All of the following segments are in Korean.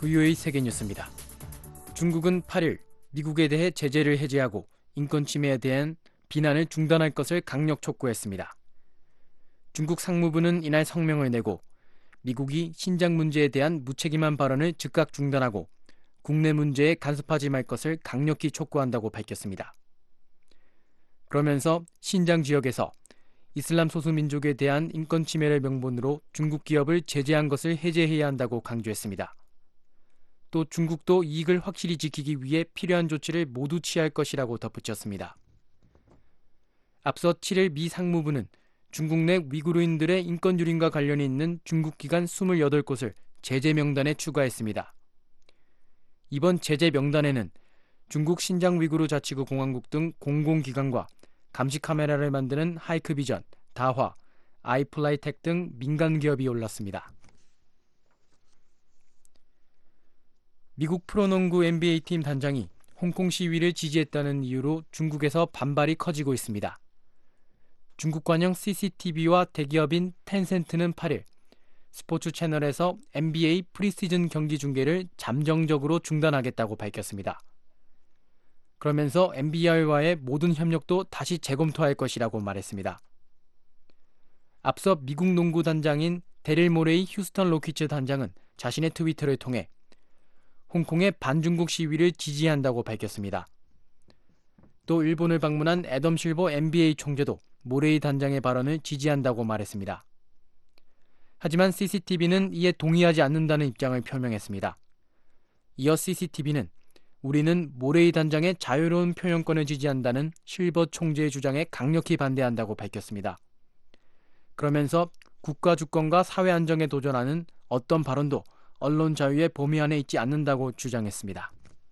VOA 세계뉴스입니다. 중국은 8일 미국에 대해 제재를 해제하고 인권 침해에 대한 비난을 중단할 것을 강력 촉구했습니다. 중국 상무부는 이날 성명을 내고 미국이 신장 문제에 대한 무책임한 발언을 즉각 중단하고 국내 문제에 간섭하지 말 것을 강력히 촉구한다고 밝혔습니다. 그러면서 신장 지역에서 이슬람 소수민족에 대한 인권 침해를 명분으로 중국 기업을 제재한 것을 해제해야 한다고 강조했습니다. 또 중국도 이익을 확실히 지키기 위해 필요한 조치를 모두 취할 것이라고 덧붙였습니다. 앞서 7일 미 상무부는 중국 내 위구르인들의 인권 유린과 관련이 있는 중국 기관 28곳을 제재 명단에 추가했습니다. 이번 제재 명단에는 중국 신장 위구르 자치구 공화국 등 공공기관과 감시 카메라를 만드는 하이크비전, 다화, 아이플라이텍 등 민간 기업이 올랐습니다. 미국 프로농구 NBA팀 단장이 홍콩 시위를 지지했다는 이유로 중국에서 반발이 커지고 있습니다. 중국 관영 CCTV와 대기업인 텐센트는 8일 스포츠 채널에서 NBA 프리시즌 경기 중계를 잠정적으로 중단하겠다고 밝혔습니다. 그러면서 NBA와의 모든 협력도 다시 재검토할 것이라고 말했습니다. 앞서 미국 농구 단장인 데릴 모레이 휴스턴 로키츠 단장은 자신의 트위터를 통해 홍콩의 반중국 시위를 지지한다고 밝혔습니다. 또 일본을 방문한 애덤 실버 NBA 총재도 모레이 단장의 발언을 지지한다고 말했습니다. 하지만 CCTV는 이에 동의하지 않는다는 입장을 표명했습니다. 이어 CCTV는 우리는 모레이 단장의 자유로운 표현권을 지지한다는 실버 총재의 주장에 강력히 반대한다고 밝혔습니다. 그러면서 국가 주권과 사회 안정에 도전하는 어떤 발언도 언론 자유의 범위 안에 있지 않는다고 주장했습니다.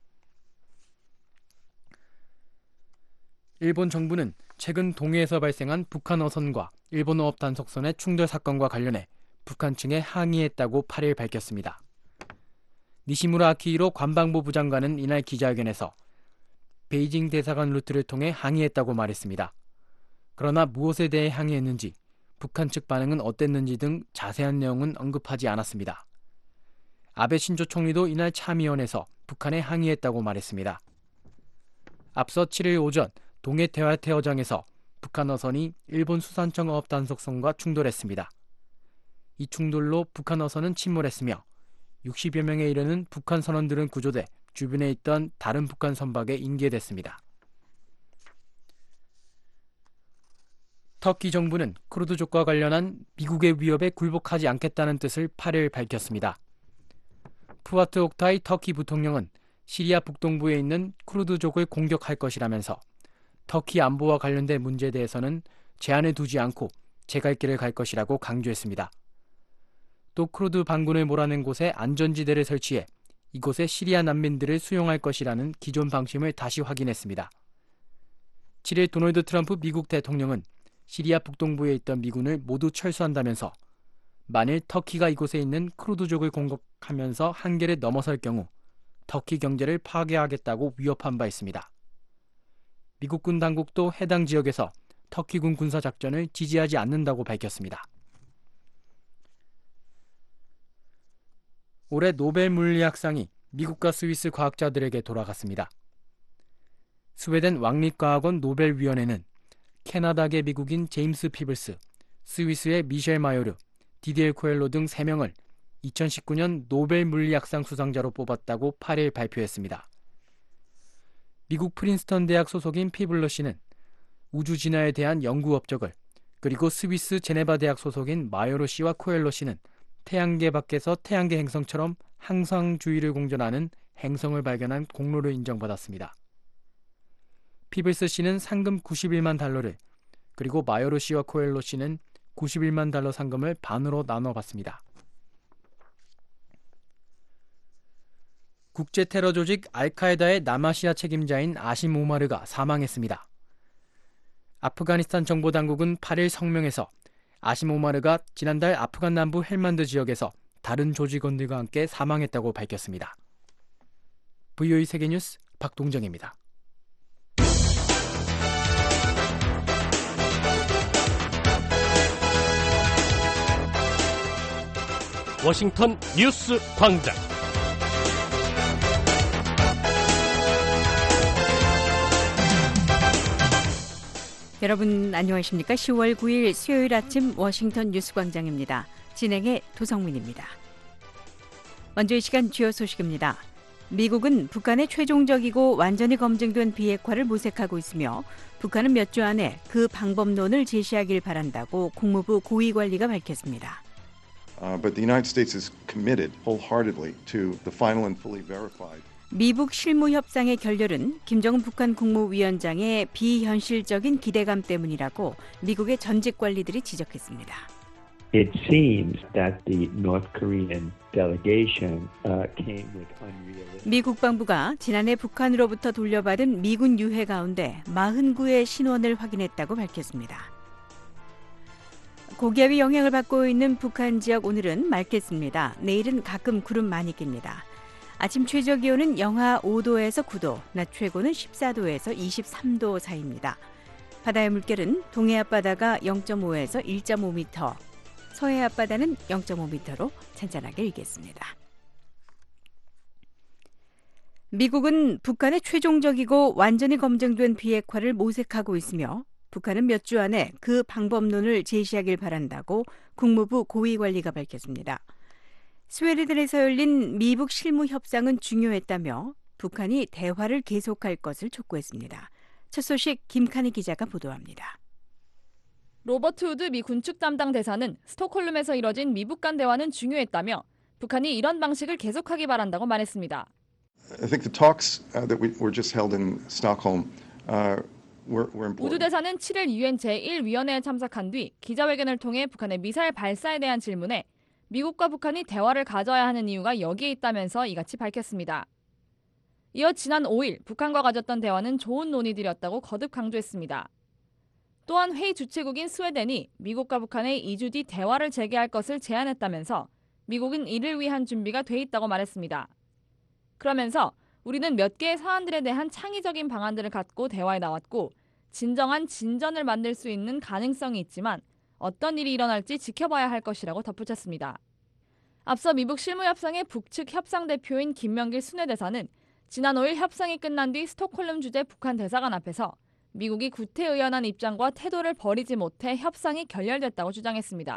일본 정부는 최근 동해에서 발생한 북한 어선과 일본 어업 단속선의 충돌 사건과 관련해 북한 측에 항의했다고 8일 밝혔습니다. 니시무라 아키히로 관방부 부장관은 이날 기자회견에서 베이징 대사관 루트를 통해 항의했다고 말했습니다. 그러나 무엇에 대해 항의했는지, 북한 측 반응은 어땠는지 등 자세한 내용은 언급하지 않았습니다. 아베 신조 총리도 이날 참의원에서 북한에 항의했다고 말했습니다. 앞서 7일 오전 동해 대화태어장에서 북한 어선이 일본 수산청 어업 단속선과 충돌했습니다. 이 충돌로 북한 어선은 침몰했으며 60여 명에 이르는 북한 선원들은 구조돼 주변에 있던 다른 북한 선박에 인계됐습니다. 터키 정부는 쿠르드족과 관련한 미국의 위협에 굴복하지 않겠다는 뜻을 8일 밝혔습니다. 푸아트 옥타이 터키 부통령은 시리아 북동부에 있는 쿠르드족을 공격할 것이라면서 터키 안보와 관련된 문제에 대해서는 제한을 두지 않고 제 갈 길을 갈 것이라고 강조했습니다. 또 쿠르드 반군을 몰아낸 곳에 안전지대를 설치해 이곳에 시리아 난민들을 수용할 것이라는 기존 방침을 다시 확인했습니다. 7일 도널드 트럼프 미국 대통령은 시리아 북동부에 있던 미군을 모두 철수한다면서 만일 터키가 이곳에 있는 쿠르드족을 공격하면서 한계를 넘어설 경우 터키 경제를 파괴하겠다고 위협한 바 있습니다. 미국군 당국도 해당 지역에서 터키군 군사작전을 지지하지 않는다고 밝혔습니다. 올해 노벨 물리학상이 미국과 스위스 과학자들에게 돌아갔습니다. 스웨덴 왕립과학원 노벨위원회는 캐나다계 미국인 제임스 피블스, 스위스의 미셸 마요르, 디디엘 코엘로 등 3명을 2019년 노벨 물리학상 수상자로 뽑았다고 8일 발표했습니다. 미국 프린스턴 대학 소속인 피블러 씨는 우주 진화에 대한 연구 업적을, 그리고 스위스 제네바 대학 소속인 마요로 씨와 코엘로 씨는 태양계 밖에서 태양계 행성처럼 항상 주위를 공전하는 행성을 발견한 공로를 인정받았습니다. 피블스 씨는 상금 91만 달러를, 그리고 마요로 씨와 코엘로 씨는 91만 달러 상금을 반으로 나눠받습니다. 국제 테러 조직 알카에다의 남아시아 책임자인 아심 오마르가 사망했습니다. 아프가니스탄 정보당국은 8일 성명에서 아심 오마르가 지난달 아프간 남부 헬만드 지역에서 다른 조직원들과 함께 사망했다고 밝혔습니다. VOA 세계뉴스 박동정입니다. 워싱턴 뉴스 광장. 여러분 안녕하십니까? 10월 9일 수요일 아침 워싱턴 뉴스광장입니다. 진행의 도성민입니다. 먼저 이 시간 주요 소식입니다. 미국은 북한의 최종적이고 완전히 검증된 비핵화를 모색하고 있으며 북한은 몇 주 안에 그 방법론을 제시하길 바란다고 국무부 고위관리가 밝혔습니다. But the United States is committed wholeheartedly to the final and fully verified. 미북 실무협상의 결렬은 김정은 북한 국무위원장의 비현실적인 기대감 때문이라고 미국의 전직 관리들이 지적했습니다. It seems that the North Korean delegation came with unrealistic. 미 국방부가 지난해 북한으로부터 돌려받은 미군 유해 가운데 49의 신원을 확인했다고 밝혔습니다. 고기압이 영향을 받고 있는 북한 지역 오늘은 맑겠습니다. 내일은 가끔 구름 많이 낍니다. 아침 최저 기온은 영하 5도에서 9도, 낮 최고는 14도에서 23도 사이입니다. 바다의 물결은 동해 앞바다가 0.5에서 1.5m, 서해 앞바다는 0.5m로 잔잔하게 일겠습니다. 미국은 북한의 최종적이고 완전히 검증된 비핵화를 모색하고 있으며 북한은 몇 주 안에 그 방법론을 제시하길 바란다고 국무부 고위관리가 밝혔습니다. 스웨덴에서 열린 미북 실무협상은 중요했다며 북한이 대화를 계속할 것을 촉구했습니다. 첫 소식 김칸희 기자가 보도합니다. 로버트 우드 미 군축 담당 대사는 스톡홀름에서 이뤄진 미북 간 대화는 중요했다며 북한이 이런 방식을 계속하기 바란다고 말했습니다. I think the talks that were just held in Stockholm were important. 우드 대사는 7일 유엔 제1위원회에 참석한 뒤 기자회견을 통해 북한의 미사일 발사에 대한 질문에 미국과 북한이 대화를 가져야 하는 이유가 여기에 있다면서 이같이 밝혔습니다. 이어 지난 5일 북한과 가졌던 대화는 좋은 논의들이었다고 거듭 강조했습니다. 또한 회의 주최국인 스웨덴이 미국과 북한의 2주 뒤 대화를 재개할 것을 제안했다면서 미국은 이를 위한 준비가 돼 있다고 말했습니다. 그러면서 우리는 몇 개의 사안들에 대한 창의적인 방안들을 갖고 대화에 나왔고 진정한 진전을 만들 수 있는 가능성이 있지만 어떤 일이 일어날지 지켜봐야 할 것이라고 덧붙였습니다. 앞서 미북 실무협상의 북측 협상 대표인 김명길 순회대사는 지난 5일 협상이 끝난 뒤 스톡홀름 주재 북한 대사관 앞에서 미국이 구태의연한 입장과 태도를 버리지 못해 협상이 결렬됐다고 주장했습니다.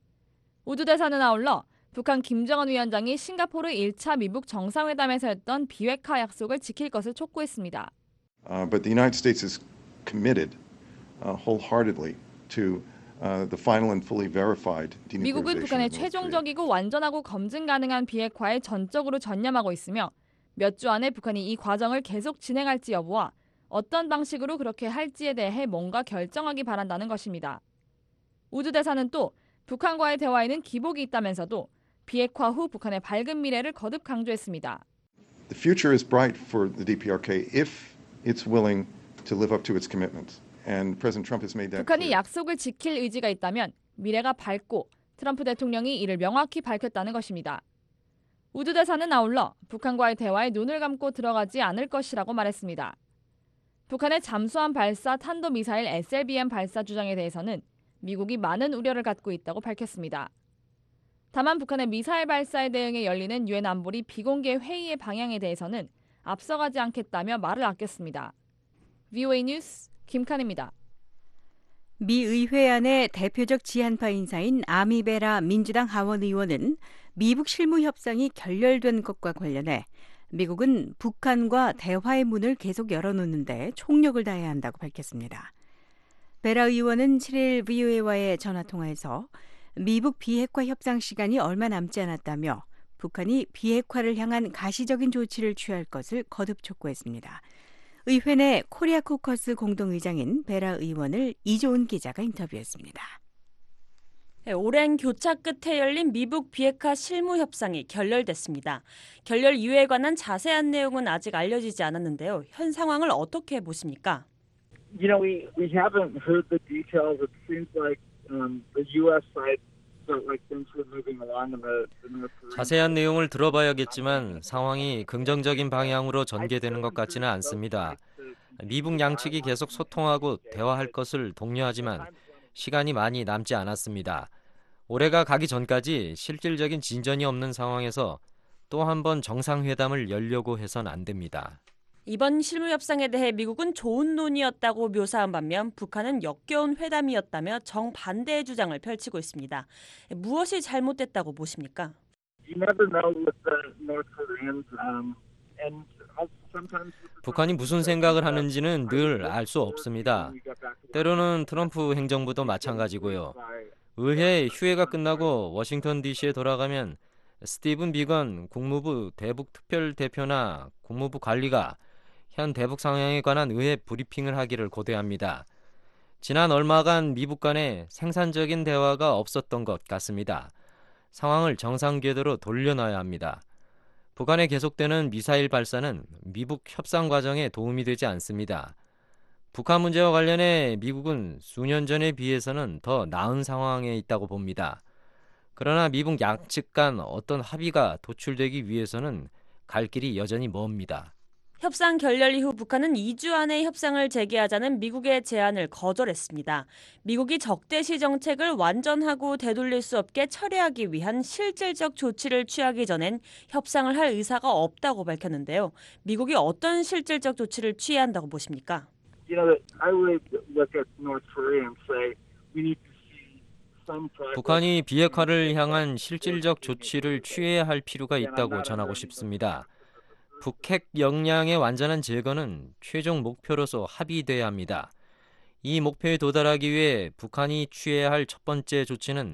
우드 대사는 아울러 북한 김정은 위원장이 싱가포르 1차 미북 정상회담에서 했던 비핵화 약속을 지킬 것을 촉구했습니다. But the United States is committed wholeheartedly to the final and fully verified denuclearization. 미국은 북한의 최종적이고 완전하고 검증 가능한 비핵화에 전적으로 전념하고 있으며 몇 주 안에 북한이 이 과정을 계속 진행할지 여부와 어떤 방식으로 그렇게 할지에 대해 뭔가 결정하기 바란다는 것입니다. 우드 대사는 또 북한과의 대화에는 기복이 있다면서도 비핵화 후 북한의 밝은 미래를 거듭 강조했습니다. The future is bright for the DPRK if it's willing to live up to its commitments. And President Trump has made that 북한이 clear. 약속을 지킬 의지가 있다면 미래가 밝고 트럼프 대통령이 이를 명확히 밝혔다는 것입니다. 우드 대사는 아울러 북한과의 대화에 눈을 감고 들어가지 않을 것이라고 말했습니다. 북한의 잠수함 발사 탄도미사일 SLBM 발사 주장에 대해서는 미국이 많은 우려를 갖고 있다고 밝혔습니다. 다만 북한의 미사일 발사에 대응해 열리는 유엔 안보리 비공개 회의의 방향에 대해서는 앞서가지 않겠다며 말을 아꼈습니다. VOA 뉴스 김칸입니다. 미 의회 안의 대표적 지한파 인사인 아미 베라 민주당 하원 의원은 미북 실무협상이 결렬된 것과 관련해 미국은 북한과 대화의 문을 계속 열어놓는데 총력을 다해야 한다고 밝혔습니다. 베라 의원은 7일 VOA와의 전화통화에서 미북 비핵화 협상 시간이 얼마 남지 않았다며 북한이 비핵화를 향한 가시적인 조치를 취할 것을 거듭 촉구했습니다. 의회 내 코리아 코커스 공동의장인 베라 의원을 이조은 기자가 인터뷰했습니다. 오랜 교차 끝에 열린 미북 비핵화 실무협상이 결렬됐습니다. 결렬 이유에 관한 자세한 내용은 아직 알려지지 않았는데요. 현 상황을 어떻게 보십니까? We haven't heard the details. It seems like the U.S. side felt like things were moving along in the North Korean. 자세한 내용을 들어봐야겠지만 상황이 긍정적인 방향으로 전개되는 것 같지는 않습니다. 미북 양측이 계속 소통하고 대화할 것을 독려하지만 시간이 많이 남지 않았습니다. 올해가 가기 전까지 실질적인 진전이 없는 상황에서 또 한 번 정상회담을 열려고 해선 안 됩니다. 이번 실무 협상에 대해 미국은 좋은 논의였다고 묘사한 반면 북한은 역겨운 회담이었다며 정반대의 주장을 펼치고 있습니다. 무엇이 잘못됐다고 보십니까? You never know with the North Koreans, and sometimes 북한이 무슨 생각을 하는지는 늘 알 수 없습니다. 때로는 트럼프 행정부도 마찬가지고요. 의회 휴회가 끝나고 워싱턴 DC에 돌아가면 스티븐 비건 국무부 대북 특별대표나 국무부 관리가 현 대북 상황에 관한 의회 브리핑을 하기를 고대합니다. 지난 얼마간 미북 간에 생산적인 대화가 없었던 것 같습니다. 상황을 정상 궤도로 돌려놔야 합니다. 북한에 계속되는 미사일 발사는 미북 협상 과정에 도움이 되지 않습니다. 북한 문제와 관련해 미국은 수년 전에 비해서는 더 나은 상황에 있다고 봅니다. 그러나 미북 양측 간 어떤 합의가 도출되기 위해서는 갈 길이 여전히 멉니다. 협상 결렬 이후 북한은 2주 안에 협상을 재개하자는 미국의 제안을 거절했습니다. 미국이 적대시 정책을 완전하고 되돌릴 수 없게 철회하기 위한 실질적 조치를 취하기 전엔 협상을 할 의사가 없다고 밝혔는데요. 미국이 어떤 실질적 조치를 취해야 한다고 보십니까? you know, I would look at North Korea and say we need to see some progress. 북한이 비핵화를 향한 실질적 조치를 취해야 할 필요가 있다고 전하고 싶습니다. 북핵 역량의 완전한 제거는 최종 목표로서 합의돼야 합니다. 이 목표에 도달하기 위해 북한이 취해야 할 첫 번째 조치는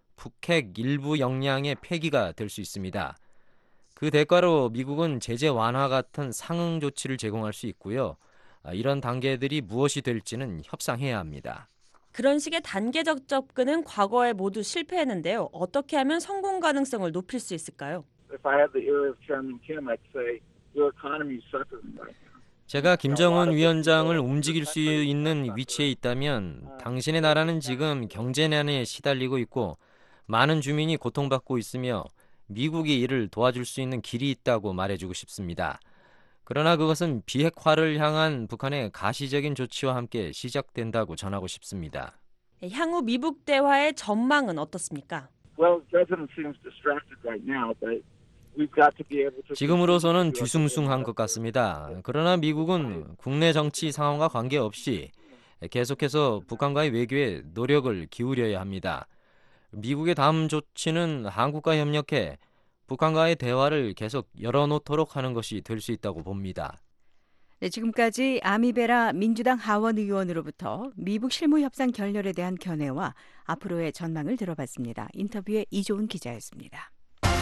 북핵 일부 역량의 폐기가 될 수 있습니다. 그 대가로 미국은 제재 완화 같은 상응 조치를 제공할 수 있고요. 이런 단계들이 무엇이 될지는 협상해야 합니다. 그런 식의 단계적 접근은 과거에 모두 실패했는데요. 어떻게 하면 성공 가능성을 높일 수 있을까요? If I had the ear of Chairman Kim, I'd say your economy is suffering right now. 제가 김정은 위원장을 움직일 수 있는 위치에 있다면 당신의 나라는 지금 경제난에 시달리고 있고 많은 주민이 고통받고 있으며 미국이 이를 도와줄 수 있는 길이 있다고 말해주고 싶습니다. 그러나 그것은 비핵화를 향한 북한의 가시적인 조치와 함께 시작된다고 전하고 싶습니다. 향후 미북 대화의 전망은 어떻습니까? Well, the president seems distracted right now, but we've got to be able to. 지금으로서는 뒤숭숭한 것 같습니다. 그러나 미국은 국내 정치 상황과 관계없이 계속해서 북한과의 외교에 노력을 기울여야 합니다. 미국의 다음 조치는 한국과 협력해 북한과의 대화를 계속 열어놓도록 하는 것이 될 수 있다고 봅니다. 네, 지금까지 아미베라 민주당 하원 의원으로부터 미북 실무 협상 결렬에 대한 견해와 앞으로의 전망을 들어봤습니다. 인터뷰에 이조은 기자였습니다.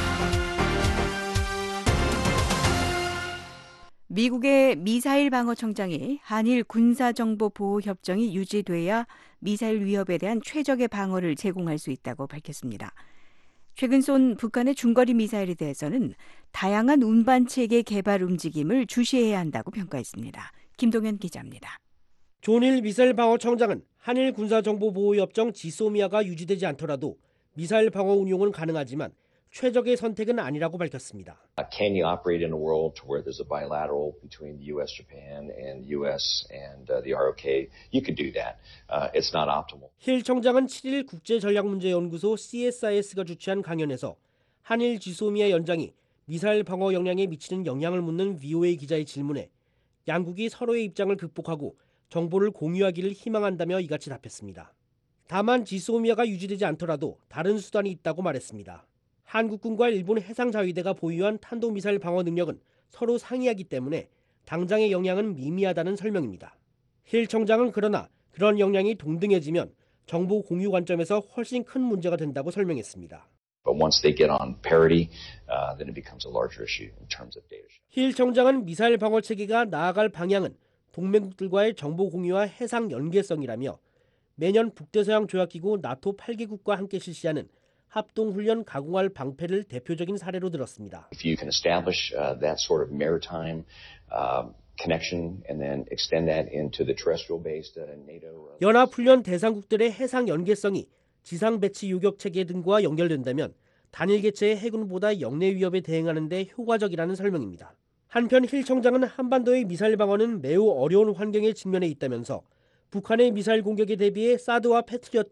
미국의 미사일 방어청장이 한일 군사정보보호협정이 유지돼야 미사일 위협에 대한 최적의 방어를 제공할 수 있다고 밝혔습니다. 최근 쏜 북한의 중거리 미사일에 대해서는 다양한 운반체계 개발 움직임을 주시해야 한다고 평가했습니다. 김동현 기자입니다. 존 미사일 방어청장은 한일 군사정보보호협정 지소미아가 유지되지 않더라도 미사일 방어 운용은 가능하지만 최적의 선택은 아니라고 밝혔습니다. Can you operate in a world to where there's a bilateral between the U.S., Japan, and U.S. and the ROK? You could do that. It's not optimal. 힐 청장은 7일 국제전략문제연구소 CSIS가 주최한 강연에서 한일 지소미아 연장이 미사일 방어 역량에 미치는 영향을 묻는 VOA 기자의 질문에 양국이 서로의 입장을 극복하고 정보를 공유하기를 희망한다며 이같이 답했습니다. 다만 지소미아가 유지되지 않더라도 다른 수단이 있다고 말했습니다. 한국군과 일본 해상자위대가 보유한 탄도미사일 방어 능력은 서로 상이하기 때문에 당장의 영향은 미미하다는 설명입니다. 힐 청장은 그러나 그런 역량이 동등해지면 정보 공유 관점에서 훨씬 큰 문제가 된다고 설명했습니다. But once they get on parity, then it becomes a larger issue in terms of data sharing. 힐 청장은 미사일 방어 체계가 나아갈 방향은 동맹국들과의 정보 공유와 해상 연계성이라며 매년 북대서양 조약기구 나토 8개국과 함께 실시하는 합동훈련 가공할 방패를 대표적인 사례로 들었습니다. If you can establish that sort of maritime connection and then extend that into the terrestrial-based NATO. 연합훈련 대상국들의 해상 연계성이 지상 배치 요격 체계 등과 연결된다면 단일 개체의 해군보다 영내 위협에 대응하는 데 효과적이라는 설명입니다. 한편 힐 청장은 한반도의 미사일 방어는 매우 어려운 환경에 직면해 있다면서 북한의 미사일 공격에 대비해 사드와 패트리엇 등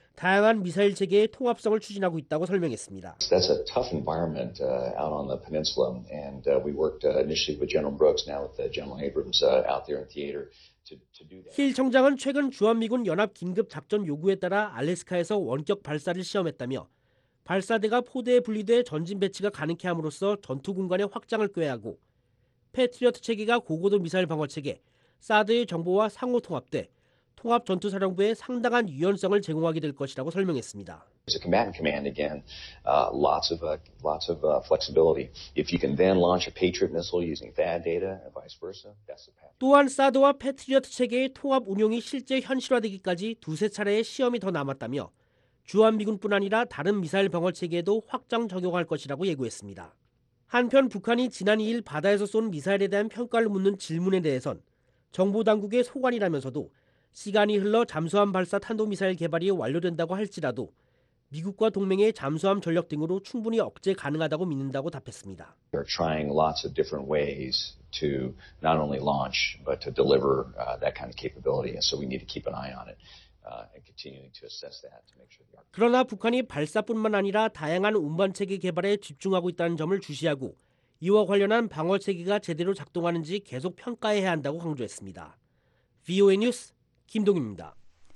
다양한 미사일 체계의 통합성을 추진하고 있다고 설명했습니다. That's a tough environment out on the peninsula, and we worked initially with General Brooks, now with General Abrams out there in theater to do that. 힐 청장은 최근 주한미군 연합 긴급 작전 요구에 따라 알래스카에서 원격 발사를 시험했다며 발사대가 포대에 분리돼 전진 배치가 가능케 함으로써 전투 공간의 확장을 꾀하고 패트리어트 체계가 고고도 미사일 방어 체계, 사드의 정보와 상호 통합돼 통합 전투사령부에 상당한 유연성을 제공하게 될 것이라고 설명했습니다. As a combatant command, again, lots of flexibility. If you can then launch a Patriot missile using THAAD data and vice versa, that's the path. 또한 사드와 패트리어트 체계의 통합 운용이 실제 현실화되기까지 두세 차례의 시험이 더 남았다며 주한미군뿐 아니라 다른 미사일 방어 체계에도 확장 적용할 것이라고 예고했습니다. 한편 북한이 지난 2일 바다에서 쏜 미사일에 대한 평가를 묻는 질문에 대해선 정보당국의 소관이라면서도 시간이 흘러 잠수함 발사 탄도미사일 개발이 완료된다고 할지라도 미국과 동맹의 잠수함 전력 등으로 충분히 억제 가능하다고 믿는다고 답했습니다. They're trying lots of different ways to not only launch but to deliver that kind of capability, and so we need to keep an eye on it and continuing to assess that to make sure. 그러나 북한이 발사뿐만 아니라 다양한 운반 체계 개발에 집중하고 있다는 점을 주시하고 이와 관련한 방어 체계가 제대로 작동하는지 계속 평가해야 한다고 강조했습니다. VOA 뉴스 김동입니다.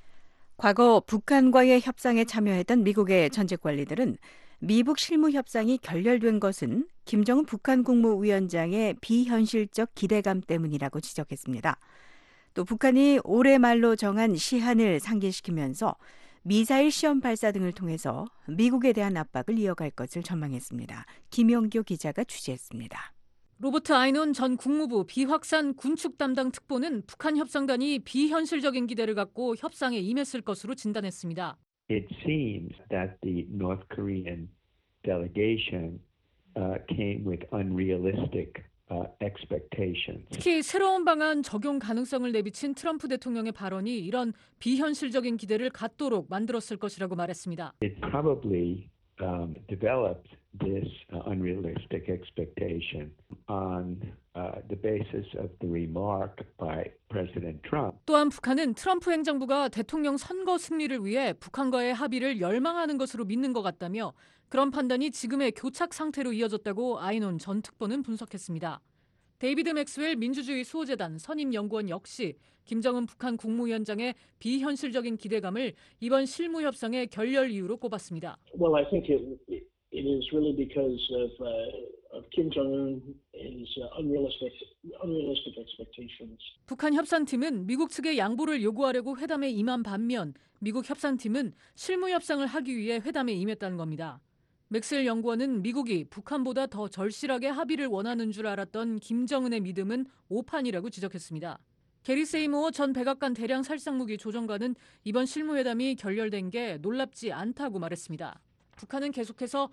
과거 북한과의 협상에 참여했던 미국의 전직 관리들은 미북 실무 협상이 결렬된 것은 김정은 북한 국무위원장의 비현실적 기대감 때문이라고 지적했습니다. 또 북한이 올해 말로 정한 시한을 상기시키면서 미사일 시험 발사 등을 통해서 미국에 대한 압박을 이어갈 것을 전망했습니다. 김영교 기자가 취재했습니다. 로버트 아이논 전 국무부 비확산 군축 담당 특보는 북한 협상단이 비현실적인 기대를 갖고 협상에 임했을 것으로 진단했습니다. It seems that the North Korean delegation came with unrealistic expectations. 특히 새로운 방안 적용 가능성을 내비친 트럼프 대통령의 발언이 이런 비현실적인 기대를 갖도록 만들었을 것이라고 말했습니다. It probably developed this unrealistic expectation on the basis of the remark by President Trump. 또한 북한은 트럼프 행정부가 대통령 선거 승리를 위해 북한과의 합의를 열망하는 것으로 믿는 것 같다며 그런 판단이 지금의 교착 상태로 이어졌다고 아이논 전 특보는 분석했습니다. 데이비드 맥스웰 민주주의 수호재단 선임연구원 역시 김정은 북한 국무위원장의 비현실적인 기대감을 이번 실무 협상의 결렬 이유로 꼽았습니다. Well, I think it is really because of Kim Jong-un's unrealistic expectations. 북한 협상팀은 미국 측에 양보를 요구하려고 회담에 임한 반면 미국 협상팀은 실무 협상을 하기 위해 회담에 임했다는 겁니다. 맥스웰 연구원은 미국이 북한보다 더 절실하게 합의를 원하는 줄 알았던 김정은의 믿음은 오판이라고 지적했습니다. 게리 세이모어 전 백악관 대량 살상무기 조정관은 이번 실무회담이 결렬된 게 놀랍지 않다고 말했습니다. 북한은 계속해서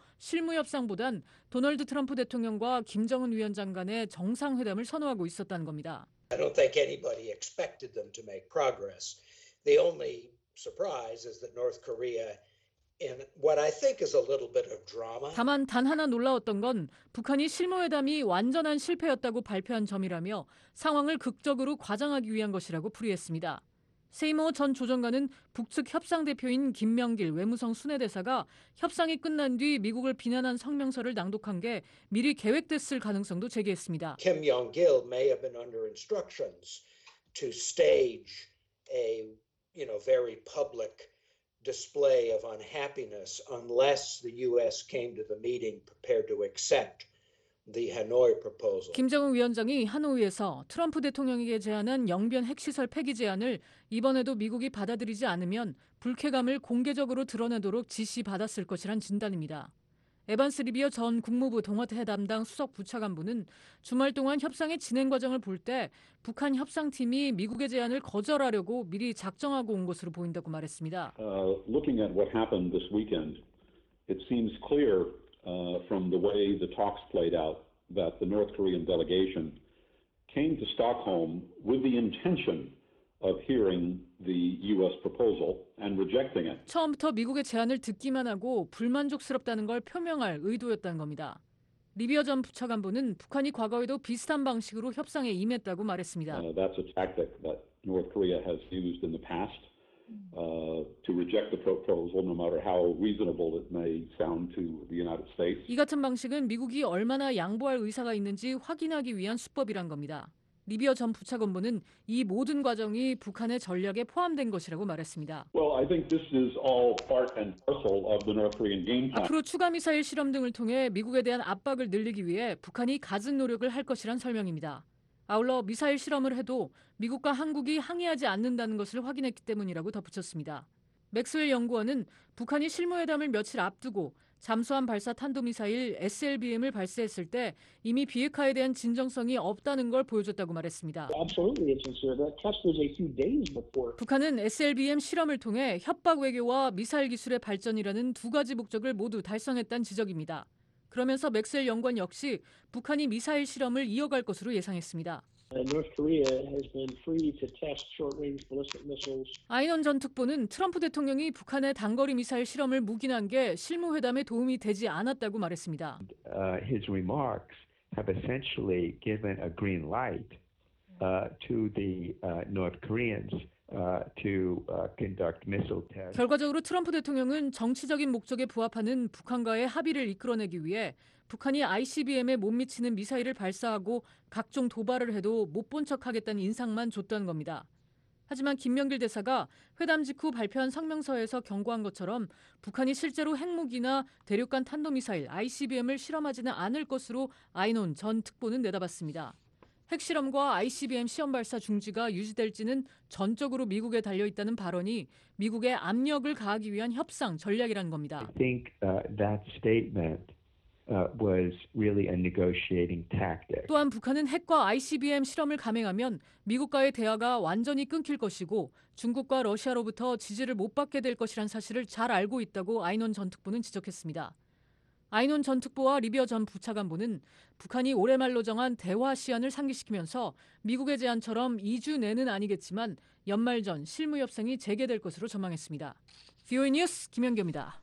실무협상보단 도널드 트럼프 대통령과 김정은 위원장 간의 정상회담을 선호하고 있었다는 겁니다. I don't think anybody expected them to make progress. The only surprise is that North Korea in what I think is a little bit of drama. 다만 단 하나 놀라웠던 건 북한이 실무회담이 완전한 실패였다고 발표한 점이라며 상황을 극적으로 과장하기 위한 것이라고 풀이했습니다. 세이모 전 조정관은 북측 협상 대표인 김명길 외무성 순회대사가 협상이 끝난 뒤 미국을 비난한 성명서를 낭독한 게 미리 계획됐을 가능성도 제기했습니다. Kim Yong-gil may have been under instructions to stage a, very public display of unhappiness unless the U.S. came to the meeting prepared to accept the Hanoi proposal. 김정은 위원장이 하노이에서 트럼프 대통령에게 제안한 영변 핵시설 폐기 제안을 이번에도 미국이 받아들이지 않으면 불쾌감을 공개적으로 드러내도록 지시받았을 것이란 진단입니다. 에반스 리비어 전 국무부 동아태 담당 수석 부차관부는 주말 동안 협상의 진행 과정을 볼 때 북한 협상팀이 미국의 제안을 거절하려고 미리 작정하고 온 것으로 보인다고 말했습니다. Looking at what happened this weekend, it seems clear from the way the talks played out that the North Korean delegation came to Stockholm with the intention of hearing the U.S. proposal and rejecting it. 처음부터 미국의 제안을 듣기만 하고 불만족스럽다는 걸 표명할 의도였다는 겁니다. 리비어 전 부차관부는 북한이 과거에도 비슷한 방식으로 협상에 임했다고 말했습니다. That's a tactic that North Korea has used in the past, to reject the proposal, no matter how reasonable it may sound to the United States. 이 같은 방식은 미국이 얼마나 양보할 의사가 있는지 확인하기 위한 수법이란 겁니다. 리비어 전 부차관보는 이 모든 과정이 북한의 전략에 포함된 것이라고 말했습니다. Well, I think this is all part and parcel of the North Korean game plan. 앞으로 추가 미사일 실험 등을 통해 미국에 대한 압박을 늘리기 위해 북한이 갖은 노력을 할 것이란 설명입니다. 아울러 미사일 실험을 해도 미국과 한국이 항의하지 않는다는 것을 확인했기 때문이라고 덧붙였습니다. 맥스웰 연구원은 북한이 실무회담을 며칠 앞두고 잠수함 발사 탄도미사일 SLBM을 발사했을 때 이미 비핵화에 대한 진정성이 없다는 걸 보여줬다고 말했습니다. Absolutely, it's that test was a few days before. 북한은 SLBM 실험을 통해 협박 외교와 미사일 기술의 발전이라는 두 가지 목적을 모두 달성했다는 지적입니다. 그러면서 맥스웰 연구원 역시 북한이 미사일 실험을 이어갈 것으로 예상했습니다. North Korea has been free to test short-range ballistic missiles. 아이논 전 특보는 트럼프 대통령이 북한의 단거리 미사일 실험을 묵인한 게 실무회담에 도움이 되지 않았다고 말했습니다. His remarks have essentially given a green light to the North Koreans to conduct missile tests. 결과적으로 트럼프 대통령은 정치적인 목적에 부합하는 북한과의 합의를 이끌어내기 위해 북한이 ICBM에 못 미치는 미사일을 발사하고 각종 도발을 해도 못 본 척하겠다는 인상만 줬다는 겁니다. 하지만 김명길 대사가 회담 직후 발표한 성명서에서 경고한 것처럼 북한이 실제로 핵무기나 대륙간 탄도미사일 ICBM을 실험하지는 않을 것으로 아이논 전 특보는 내다봤습니다. 핵실험과 ICBM 시험 발사 중지가 유지될지는 전적으로 미국에 달려있다는 발언이 미국에 압력을 가하기 위한 협상 전략이라는 겁니다. I think that statement was really a negotiating tactic. 또한 북한은 핵과 ICBM 실험을 감행하면 미국과의 대화가 완전히 끊길 것이고 중국과 러시아로부터 지지를 못 받게 될 것이란 사실을 잘 알고 있다고 아이논 전 특보는 지적했습니다. 아이논 전 특보와 리비어 전 부차관보는 북한이 올해 말로 정한 대화 시한을 상기시키면서 미국의 제안처럼 2주 내는 아니겠지만 연말 전 실무 협상이 재개될 것으로 전망했습니다. VOA 뉴스 김연경입니다.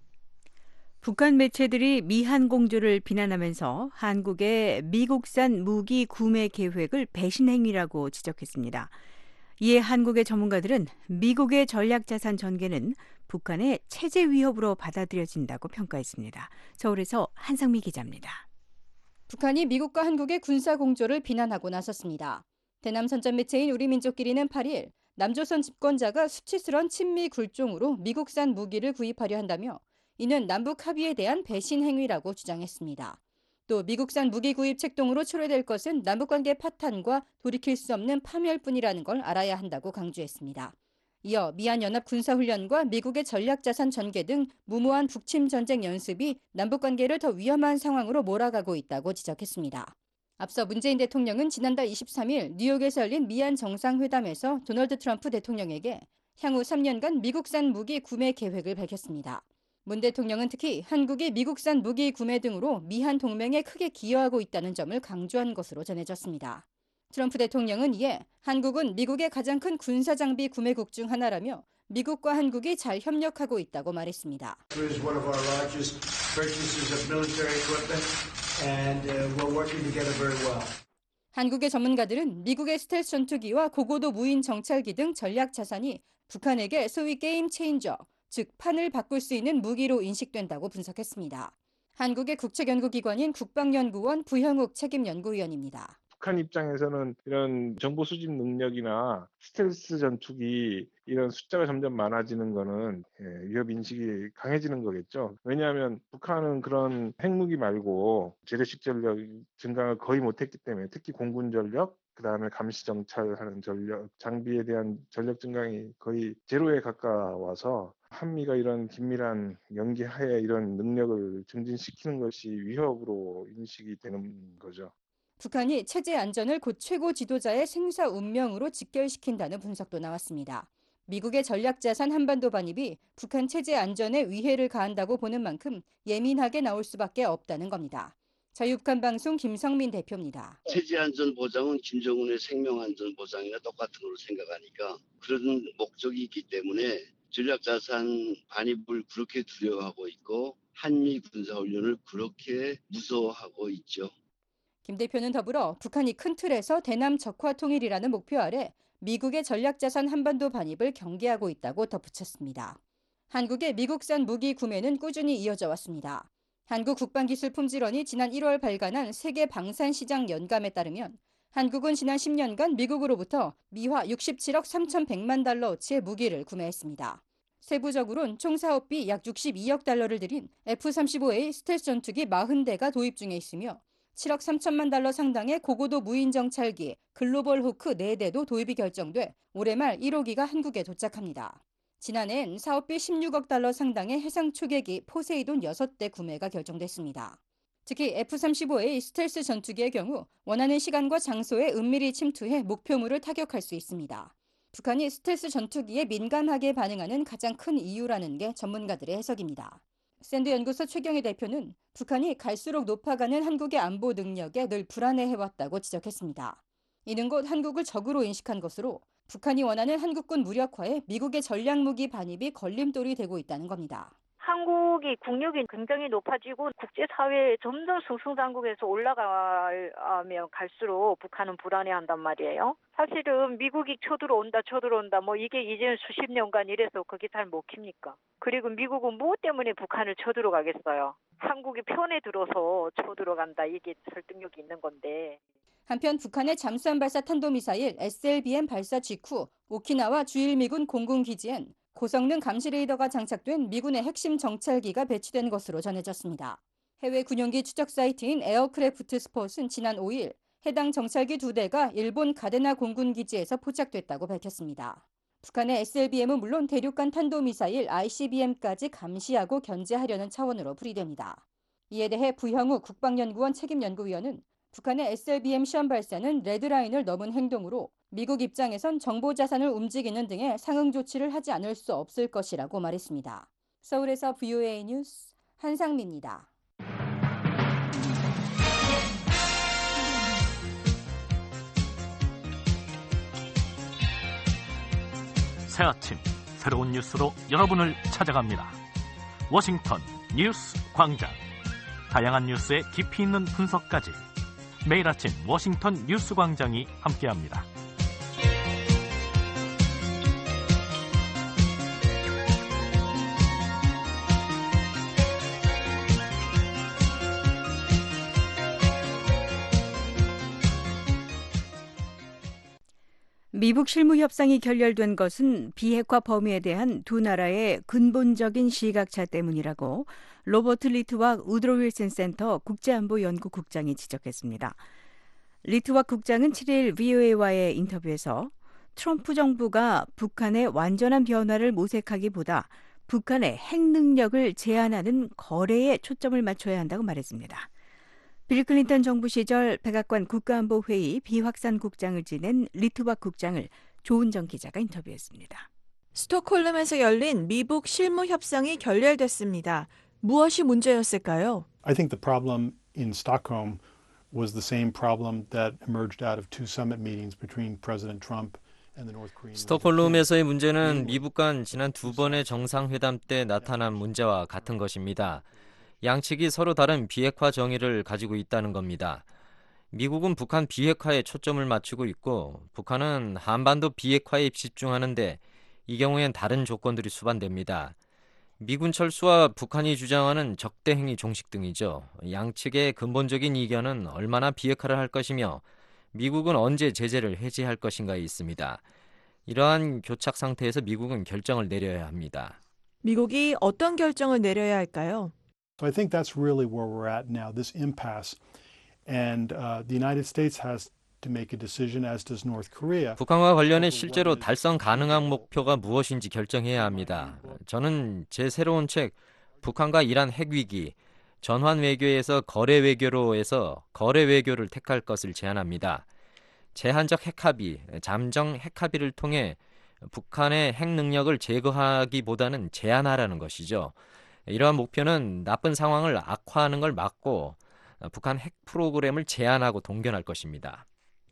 북한 매체들이 미한 공조를 비난하면서 한국의 미국산 무기 구매 계획을 배신 행위라고 지적했습니다. 이에 한국의 전문가들은 미국의 전략자산 전개는 북한의 체제 위협으로 받아들여진다고 평가했습니다. 서울에서 한상미 기자입니다. 북한이 미국과 한국의 군사 공조를 비난하고 나섰습니다. 대남 선전 매체인 우리민족끼리는 8일 남조선 집권자가 수치스런 친미 굴종으로 미국산 무기를 구입하려 한다며 이는 남북 합의에 대한 배신 행위라고 주장했습니다. 또 미국산 무기 구입 책동으로 초래될 것은 남북관계 파탄과 돌이킬 수 없는 파멸뿐이라는 걸 알아야 한다고 강조했습니다. 이어 미한연합 군사훈련과 미국의 전략자산 전개 등 무모한 북침 전쟁 연습이 남북관계를 더 위험한 상황으로 몰아가고 있다고 지적했습니다. 앞서 문재인 대통령은 지난달 23일 뉴욕에서 열린 미한 정상회담에서 도널드 트럼프 대통령에게 향후 3년간 미국산 무기 구매 계획을 밝혔습니다. 문 대통령은 특히 한국이 미국산 무기 구매 등으로 미한 동맹에 크게 기여하고 있다는 점을 강조한 것으로 전해졌습니다. 트럼프 대통령은 이에 한국은 미국의 가장 큰 군사장비 구매국 중 하나라며 미국과 한국이 잘 협력하고 있다고 말했습니다. 한국의 전문가들은 미국의 스텔스 전투기와 고고도 무인 정찰기 등 전략 자산이 북한에게 소위 게임 체인저, 즉 판을 바꿀 수 있는 무기로 인식된다고 분석했습니다. 한국의 국책연구기관인 국방연구원 부형욱 책임연구위원입니다. 북한 입장에서는 이런 정보 수집 능력이나 스텔스 전투기 이런 숫자가 점점 많아지는 거는 위협 인식이 강해지는 거겠죠. 왜냐하면 북한은 그런 핵무기 말고 재래식 전력 증강을 거의 못했기 때문에 특히 공군 전력, 그다음에 감시 정찰하는 전력, 장비에 대한 전력 증강이 거의 제로에 가까워서 한미가 이런 긴밀한 연계하에 이런 능력을 증진시키는 것이 위협으로 인식이 되는 거죠. 북한이 체제 안전을 곧 최고 지도자의 생사 운명으로 직결시킨다는 분석도 나왔습니다. 미국의 전략자산 한반도 반입이 북한 체제 안전에 위해를 가한다고 보는 만큼 예민하게 나올 수밖에 없다는 겁니다. 자유북한 방송 김성민 대표입니다. 체제 안전 보장은 김정은의 생명 안전 보장이나 똑같은 걸로 생각하니까 그런 목적이 있기 때문에 전략자산 반입을 그렇게 두려워하고 있고 한미 군사훈련을 그렇게 무서워하고 있죠. 김 대표는 더불어 북한이 큰 틀에서 대남 적화 통일이라는 목표 아래 미국의 전략자산 한반도 반입을 경계하고 있다고 덧붙였습니다. 한국의 미국산 무기 구매는 꾸준히 이어져 왔습니다. 한국국방기술품질원이 지난 1월 발간한 세계 방산시장 연감에 따르면 한국은 지난 10년간 미국으로부터 미화 67억 3,100만 달러어치의 무기를 구매했습니다. 세부적으로는 총 사업비 약 62억 달러를 들인 F-35A 스텔스 전투기 40대가 도입 중에 있으며 7억 3천만 달러 상당의 고고도 무인 정찰기 글로벌 호크 4대도 도입이 결정돼 올해 말 1호기가 한국에 도착합니다. 지난해엔 사업비 16억 달러 상당의 해상 초계기 포세이돈 6대 구매가 결정됐습니다. 특히 F-35A 스텔스 전투기의 경우 원하는 시간과 장소에 은밀히 침투해 목표물을 타격할 수 있습니다. 북한이 스텔스 전투기에 민감하게 반응하는 가장 큰 이유라는 게 전문가들의 해석입니다. 샌드 연구소 최경희 대표는 북한이 갈수록 높아가는 한국의 안보 능력에 늘 불안해해왔다고 지적했습니다. 이는 곧 한국을 적으로 인식한 것으로 북한이 원하는 한국군 무력화에 미국의 전략무기 반입이 걸림돌이 되고 있다는 겁니다. 한국이 국력이 굉장히 높아지고 국제사회에 점점 승승장구해서 올라가면 갈수록 북한은 불안해한단 말이에요. 사실은 미국이 쳐들어온다 뭐 이게 이제는 수십 년간 이래서 그게 잘 먹힙니까? 그리고 미국은 무엇 때문에 북한을 쳐들어가겠어요? 한국이 편에 들어서 쳐들어간다 이게 설득력이 있는 건데. 한편 북한의 잠수함 발사 탄도미사일 SLBM 발사 직후 오키나와 주일미군 공군기지엔 고성능 감시 레이더가 장착된 미군의 핵심 정찰기가 배치된 것으로 전해졌습니다. 해외 군용기 추적 사이트인 에어크래프트 스폿은 지난 5일 해당 정찰기 2대가 일본 가데나 공군기지에서 포착됐다고 밝혔습니다. 북한의 SLBM은 물론 대륙간 탄도미사일 ICBM까지 감시하고 견제하려는 차원으로 풀이됩니다. 이에 대해 부형우 국방연구원 책임연구위원은 북한의 SLBM 시험 발사는 레드라인을 넘은 행동으로 미국 입장에선 정보 자산을 움직이는 등의 상응 조치를 하지 않을 수 없을 것이라고 말했습니다. 서울에서 VOA 뉴스 한상미입니다. 새 아침 새로운 뉴스로 여러분을 찾아갑니다. 워싱턴 뉴스 광장. 다양한 뉴스의 깊이 있는 분석까지 매일 아침 워싱턴 뉴스 광장이 함께합니다. 미북 실무 협상이 결렬된 것은 비핵화 범위에 대한 두 나라의 근본적인 시각차 때문이라고 로버트 리트왁 우드로 윌슨 센터 국제안보연구국장이 지적했습니다. 리트왁 국장은 7일 VOA와의 인터뷰에서 트럼프 정부가 북한의 완전한 변화를 모색하기보다 북한의 핵 능력을 제한하는 거래에 초점을 맞춰야 한다고 말했습니다. 빌 클린턴 정부 시절 백악관 국가안보회의 비확산 국장을 지낸 리트왁 국장을 조은정 기자가 인터뷰했습니다. 스톡홀름에서 열린 미북 실무 협상이 결렬됐습니다. 무엇이 문제였을까요? I think the problem in Stockholm was the same problem that emerged out of two summit meetings between President Trump and the North Korean. 스톡홀름에서의 문제는 미북 간 지난 두 번의 정상회담 때 나타난 문제와 같은 것입니다. 양측이 서로 다른 비핵화 정의를 가지고 있다는 겁니다. 미국은 북한 비핵화에 초점을 맞추고 있고 북한은 한반도 비핵화에 집중하는데 이 경우엔 다른 조건들이 수반됩니다. 미군 철수와 북한이 주장하는 적대행위 종식 등이죠. 양측의 근본적인 이견은 얼마나 비핵화를 할 것이며 미국은 언제 제재를 해제할 것인가에 있습니다. 이러한 교착 상태에서 미국은 결정을 내려야 합니다. 미국이 어떤 결정을 내려야 할까요? So I think that's really where we're at now, this impasse. And the United States has to make a decision, as does North Korea. 북한과 관련해 실제로 달성 가능한 목표가 무엇인지 결정해야 합니다. 저는 제 새로운 책 북한과 이란 핵위기, 전환 외교에서 거래 외교로 해서 거래 외교를 택할 것을 제안합니다. 제한적 핵합의, 잠정 핵합의를 통해 북한의 핵 능력을 제거하기보다는 제한하라는 것이죠. 이러한 목표는 나쁜 상황을 악화하는 걸 막고 북한 핵 프로그램을 제한하고 동결할 것입니다.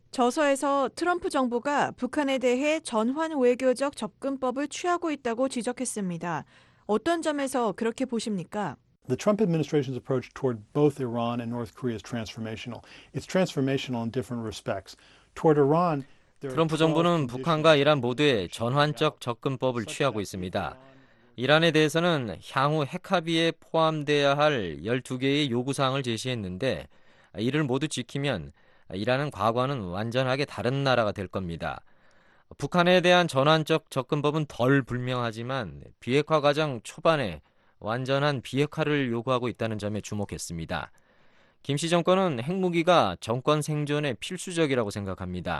저서에서 트럼프 정부가 북한에 대해 전환 외교적 접근법을 취하고 있다고 지적했습니다. 어떤 점에서 그렇게 보십니까? The Trump administration's approach toward both Iran and North Korea is transformational. It's transformational in different respects. Toward Iran, 트럼프 정부는 북한과 이란 모두에 전환적 접근법을 취하고 있습니다. 이란에 대해서는 향후 핵합의에 포함돼야 할 12개의 요구사항을 제시했는데 이를 모두 지키면 이란은 과거와는 완전하게 다른 나라가 될 겁니다. 북한에 대한 전환적 접근법은 덜 불명하지만 비핵화 과정 초반에 완전한 비핵화를 요구하고 있다는 점에 주목했습니다. 김씨 정권은 핵무기가 정권 생존에 필수적이라고 생각합니다.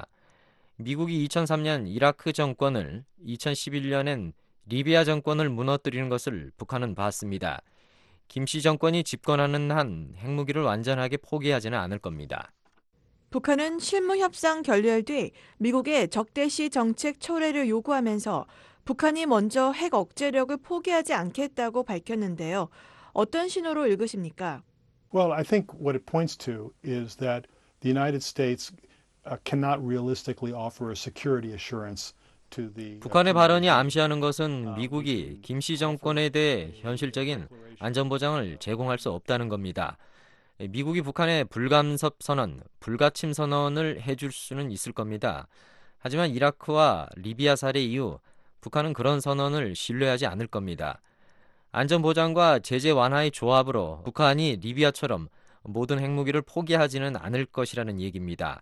미국이 2003년 이라크 정권을, 2011년엔 리비아 정권을 무너뜨리는 것을 북한은 봤습니다. 김씨 정권이 집권하는 한 핵무기를 완전하게 포기하지는 않을 겁니다. 북한은 실무협상 결렬 뒤 미국의 적대시 정책 철회를 요구하면서 북한이 먼저 핵 억제력을 포기하지 않겠다고 밝혔는데요. 어떤 신호로 읽으십니까? Well, I think what it points to is that the United States cannot realistically offer a security assurance to the 북한의 발언이 암시하는 것은 미국이 김씨 정권에 대해 현실적인 안전보장을 제공할 수 없다는 겁니다. 미국이 북한에 불간섭 선언, 불가침 선언을 해줄 수는 있을 겁니다. 하지만 이라크와 리비아 사례 이후 북한은 그런 선언을 신뢰하지 않을 겁니다. 안전보장과 제재 완화의 조합으로 북한이 리비아처럼 모든 핵무기를 포기하지는 않을 것이라는 얘기입니다.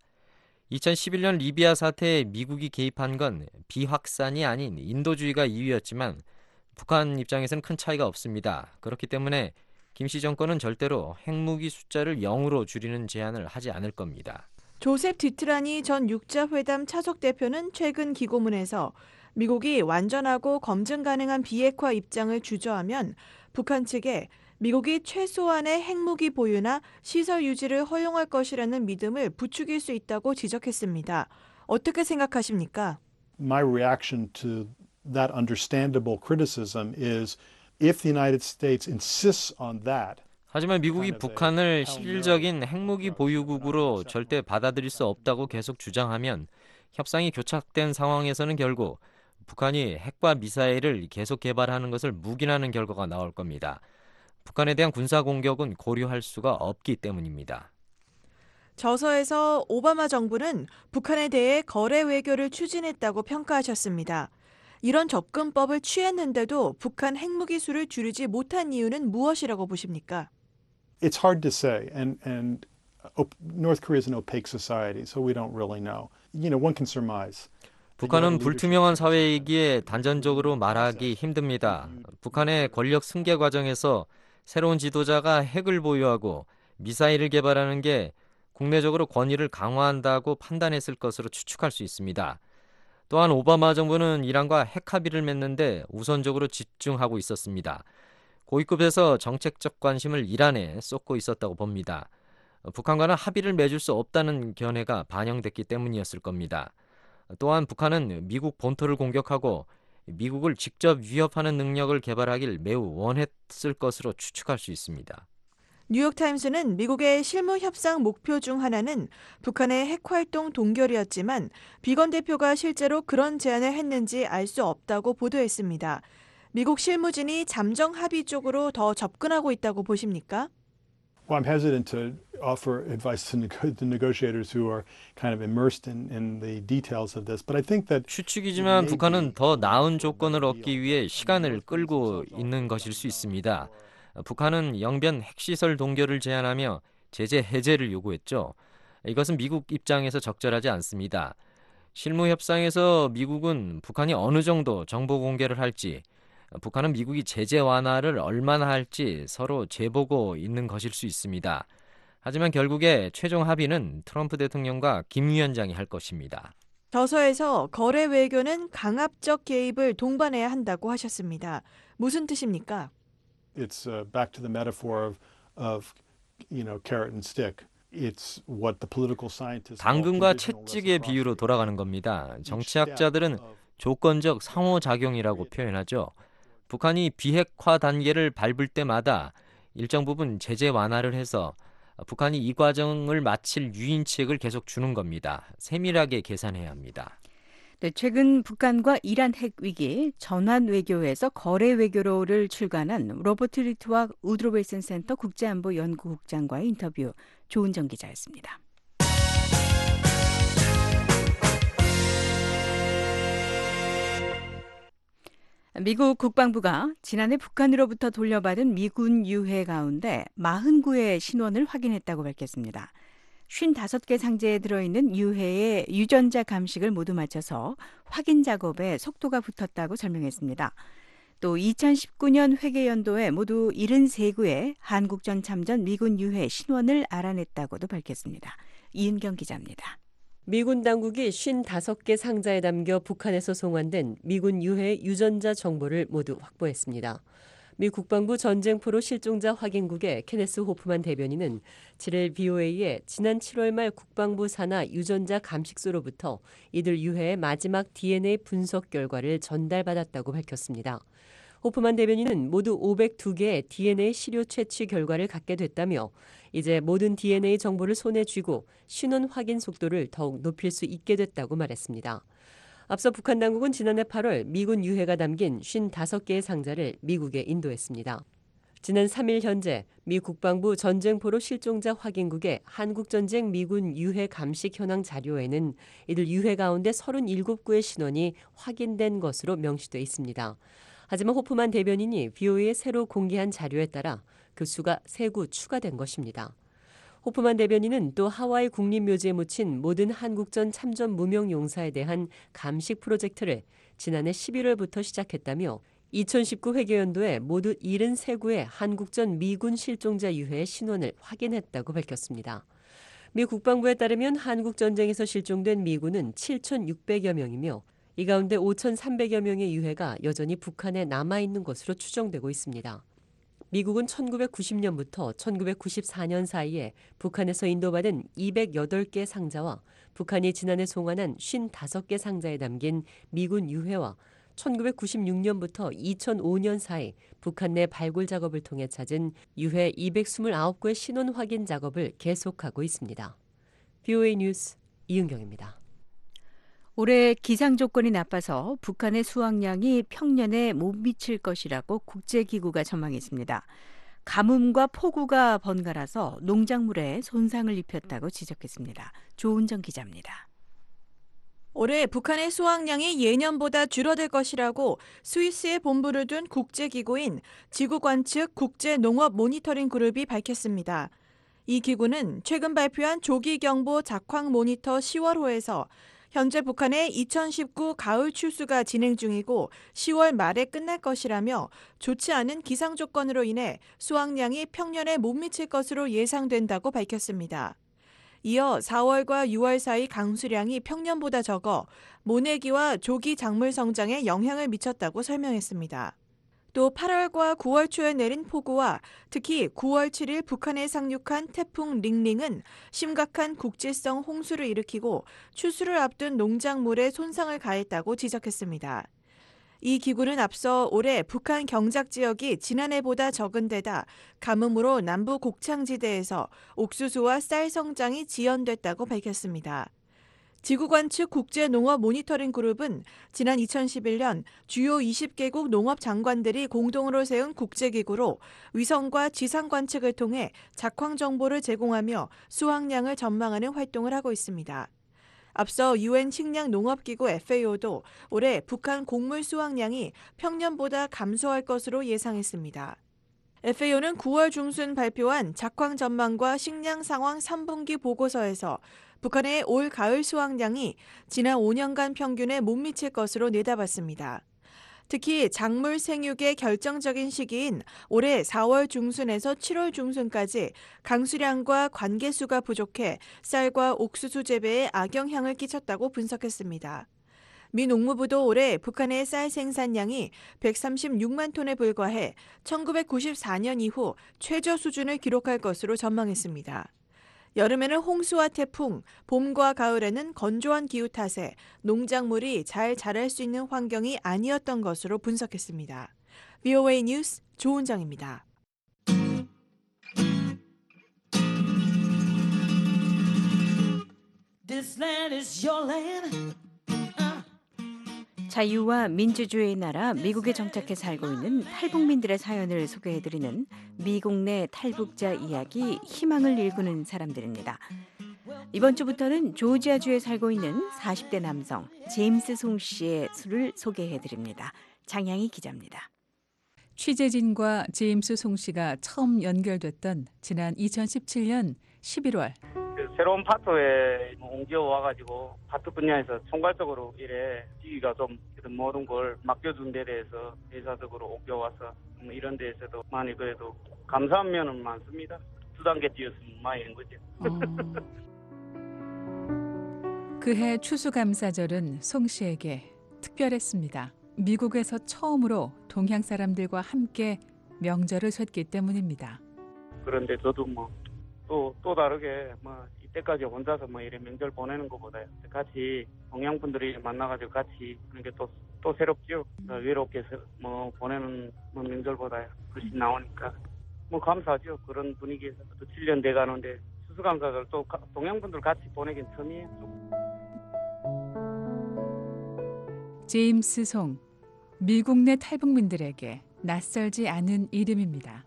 2011년 리비아 사태에 미국이 개입한 건 비확산이 아닌 인도주의가 이유였지만 북한 입장에서는 큰 차이가 없습니다. 그렇기 때문에 김씨 정권은 절대로 핵무기 숫자를 0으로 줄이는 제안을 하지 않을 겁니다. 조셉 디트라니 전 육자회담 차석 대표는 최근 기고문에서 미국이 완전하고 검증 가능한 비핵화 입장을 주저하면 북한 측에 미국이 최소한의 핵무기 보유나 시설 유지를 허용할 것이라는 믿음을 부추길 수 있다고 지적했습니다. 어떻게 생각하십니까? My reaction to that understandable criticism is if the United States insists on that. 하지만 미국이 북한을 실질적인 핵무기 보유국으로 절대 받아들일 수 없다고 계속 주장하면 협상이 교착된 상황에서는 결국 북한이 핵과 미사일을 계속 개발하는 것을 묵인하는 결과가 나올 겁니다. 북한에 대한 군사 공격은 고려할 수가 없기 때문입니다. 저서에서 오바마 정부는 북한에 대해 거래 외교를 추진했다고 평가하셨습니다. 이런 접근법을 취했는데도 북한 핵무기 수를 줄이지 못한 이유는 무엇이라고 보십니까? It's hard to say, and North Korea is an opaque society, so we don't really know. You know, one can surmise. 북한은 불투명한 사회이기에 단전적으로 말하기 힘듭니다. 북한의 권력 승계 과정에서 새로운 지도자가 핵을 보유하고 미사일을 개발하는 게 국내적으로 권위를 강화한다고 판단했을 것으로 추측할 수 있습니다. 또한 오바마 정부는 이란과 핵 합의를 맺는데 우선적으로 집중하고 있었습니다. 고위급에서 정책적 관심을 이란에 쏟고 있었다고 봅니다. 북한과는 합의를 맺을 수 없다는 견해가 반영됐기 때문이었을 겁니다. 또한 북한은 미국 본토를 공격하고 미국을 직접 위협하는 능력을 개발하길 매우 원했을 것으로 추측할 수 있습니다. 뉴욕타임스는 미국의 실무 협상 목표 중 하나는 북한의 핵활동 동결이었지만 비건 대표가 실제로 그런 제안을 했는지 알 수 없다고 보도했습니다. 미국 실무진이 잠정 합의 쪽으로 더 접근하고 있다고 보십니까? Well, I'm hesitant to offer advice to the negotiators who are kind of immersed in the details of this, but I think that 추측이지만 북한은 더 나은 조건을 얻기 위해 시간을 끌고 있는 것일 수 있습니다. 북한은 영변 핵시설 동결을 제안하며 제재 해제를 요구했죠. 이것은 미국 입장에서 적절하지 않습니다. 실무 협상에서 미국은 북한이 어느 정도 정보 공개를 할지, 북한은 미국이 제재 완화를 얼마나 할지 서로 재보고 있는 것일 수 있습니다. 하지만 결국에 최종 합의는 트럼프 대통령과 김 위원장이 할 것입니다. 저서에서 거래 외교는 강압적 개입을 동반해야 한다고 하셨습니다. 무슨 뜻입니까? It's back to the metaphor of carrot and stick. It's what the political scientists 당근과 채찍의 비유로 돌아가는 겁니다. 정치학자들은 조건적 상호작용이라고 표현하죠. 북한이 비핵화 단계를 밟을 때마다 일정 부분 제재 완화를 해서 북한이 이 과정을 마칠 유인책을 계속 주는 겁니다. 세밀하게 계산해야 합니다. 네, 최근 북한과 이란 핵 위기 전환 외교에서 거래 외교로를 출간한 로버트 리트와 우드로 윌슨 센터 국제안보 연구국장과의 인터뷰 조은정 기자였습니다. 미국 국방부가 지난해 북한으로부터 돌려받은 미군 유해 가운데 49의 신원을 확인했다고 밝혔습니다. 55개 상자에 들어있는 유해의 유전자 감식을 모두 마쳐서 확인 작업에 속도가 붙었다고 설명했습니다. 또 2019년 회계연도에 모두 73구의 한국전 참전 미군 유해 신원을 알아냈다고도 밝혔습니다. 이은경 기자입니다. 미군 당국이 55개 상자에 담겨 북한에서 송환된 미군 유해 유전자 정보를 모두 확보했습니다. 미 국방부 전쟁포로 실종자 확인국의 케네스 호프만 대변인은 7일 BOA에 지난 7월 말 국방부 산하 유전자 감식소로부터 이들 유해의 마지막 DNA 분석 결과를 전달받았다고 밝혔습니다. 호프만 대변인은 모두 502개의 DNA 시료 채취 결과를 갖게 됐다며 이제 모든 DNA 정보를 손에 쥐고 신원 확인 속도를 더욱 높일 수 있게 됐다고 말했습니다. 앞서 북한 당국은 지난해 8월 미군 유해가 담긴 55개의 상자를 미국에 인도했습니다. 지난 3일 현재 미 국방부 전쟁포로 실종자 확인국의 한국전쟁 미군 유해 감식 현황 자료에는 이들 유해 가운데 37구의 신원이 확인된 것으로 명시돼 있습니다. 하지만 호프만 대변인이 BOA에 새로 공개한 자료에 따라 그 수가 3구 추가된 것입니다. 호프만 대변인은 또 하와이 국립묘지에 묻힌 모든 한국전 참전 무명 용사에 대한 감식 프로젝트를 지난해 11월부터 시작했다며 2019 회계연도에 모두 73구의 한국전 미군 실종자 유해의 신원을 확인했다고 밝혔습니다. 미 국방부에 따르면 한국전쟁에서 실종된 미군은 7,600여 명이며 이 가운데 5,300여 명의 유해가 여전히 북한에 남아있는 것으로 추정되고 있습니다. 미국은 1990년부터 1994년 사이에 북한에서 인도받은 208개 상자와 북한이 지난해 송환한 55개 상자에 담긴 미군 유해와 1996년부터 2005년 사이 북한 내 발굴 작업을 통해 찾은 유해 229구의 신원 확인 작업을 계속하고 있습니다. BOA 뉴스 이은경입니다. 올해 기상 조건이 나빠서 북한의 수확량이 평년에 못 미칠 것이라고 국제기구가 전망했습니다. 가뭄과 폭우가 번갈아서 농작물에 손상을 입혔다고 지적했습니다. 조은정 기자입니다. 올해 북한의 수확량이 예년보다 줄어들 것이라고 스위스에 본부를 둔 국제기구인 지구관 측 국제농업 모니터링 그룹이 밝혔습니다. 이 기구는 최근 발표한 조기경보 작황 모니터 10월호에서 현재 북한의 2019 가을 추수가 진행 중이고 10월 말에 끝날 것이라며 좋지 않은 기상 조건으로 인해 수확량이 평년에 못 미칠 것으로 예상된다고 밝혔습니다. 이어 4월과 6월 사이 강수량이 평년보다 적어 모내기와 조기 작물 성장에 영향을 미쳤다고 설명했습니다. 또 8월과 9월 초에 내린 폭우와 특히 9월 7일 북한에 상륙한 태풍 링링은 심각한 국지성 홍수를 일으키고 추수를 앞둔 농작물에 손상을 가했다고 지적했습니다. 이 기구는 앞서 올해 북한 경작 지역이 지난해보다 적은 데다 가뭄으로 남부 곡창지대에서 옥수수와 쌀 성장이 지연됐다고 밝혔습니다. 지구관 측 국제농업 모니터링 그룹은 지난 2011년 주요 20개국 농업 장관들이 공동으로 세운 국제기구로 위성과 지상 관측을 통해 작황 정보를 제공하며 수확량을 전망하는 활동을 하고 있습니다. 앞서 UN 식량농업기구 FAO도 올해 북한 곡물 수확량이 평년보다 감소할 것으로 예상했습니다. FAO는 9월 중순 발표한 작황 전망과 식량 상황 3분기 보고서에서 북한의 올 가을 수확량이 지난 5년간 평균에 못 미칠 것으로 내다봤습니다. 특히 작물 생육의 결정적인 시기인 올해 4월 중순에서 7월 중순까지 강수량과 관계수가 부족해 쌀과 옥수수 재배에 악영향을 끼쳤다고 분석했습니다. 미 농무부도 올해 북한의 쌀 생산량이 136만 톤에 불과해 1994년 이후 최저 수준을 기록할 것으로 전망했습니다. 여름에는 홍수와 태풍, 봄과 가을에는 건조한 기후 탓에 농작물이 잘 자랄 수 있는 환경이 아니었던 것으로 분석했습니다. BOA 뉴스 조은정입니다. This land is your land. 자유와 민주주의의 나라 미국에 정착해 살고 있는 탈북민들의 사연을 소개해드리는 미국 내 탈북자 이야기 희망을 일구는 사람들입니다. 이번 주부터는 조지아주에 살고 있는 40대 남성 제임스 송 씨의 수를 소개해드립니다. 장양희 기자입니다. 취재진과 제임스 송 씨가 처음 연결됐던 지난 2017년 11월. 새로운 파트에 옮겨와가지고 파트 분야에서 총괄적으로 일에 지기가 좀 모든 걸 맡겨준 데 대해서 회사적으로 옮겨와서 이런 데에서도 많이 그래도 감사한 면은 많습니다. 두 단계 뛰었으면 많이 된 거죠. 그해 추수감사절은 송 씨에게 특별했습니다. 미국에서 처음으로 동양 사람들과 함께 명절을 샜기 때문입니다. 그런데 저도 또 다르게 이때까지 혼자서 이래 명절 보내는 것보다 같이 동양 분들이 만나가지고 같이 그런 게 또 새롭죠. 외롭게 보내는 명절보다 훨씬 나오니까 감사하죠. 그런 분위기에서 또 7년 돼 가는데 추수감사절 또 동양 분들 같이 보내긴 처음이에요. 제임스 송, 미국 내 탈북민들에게 낯설지 않은 이름입니다.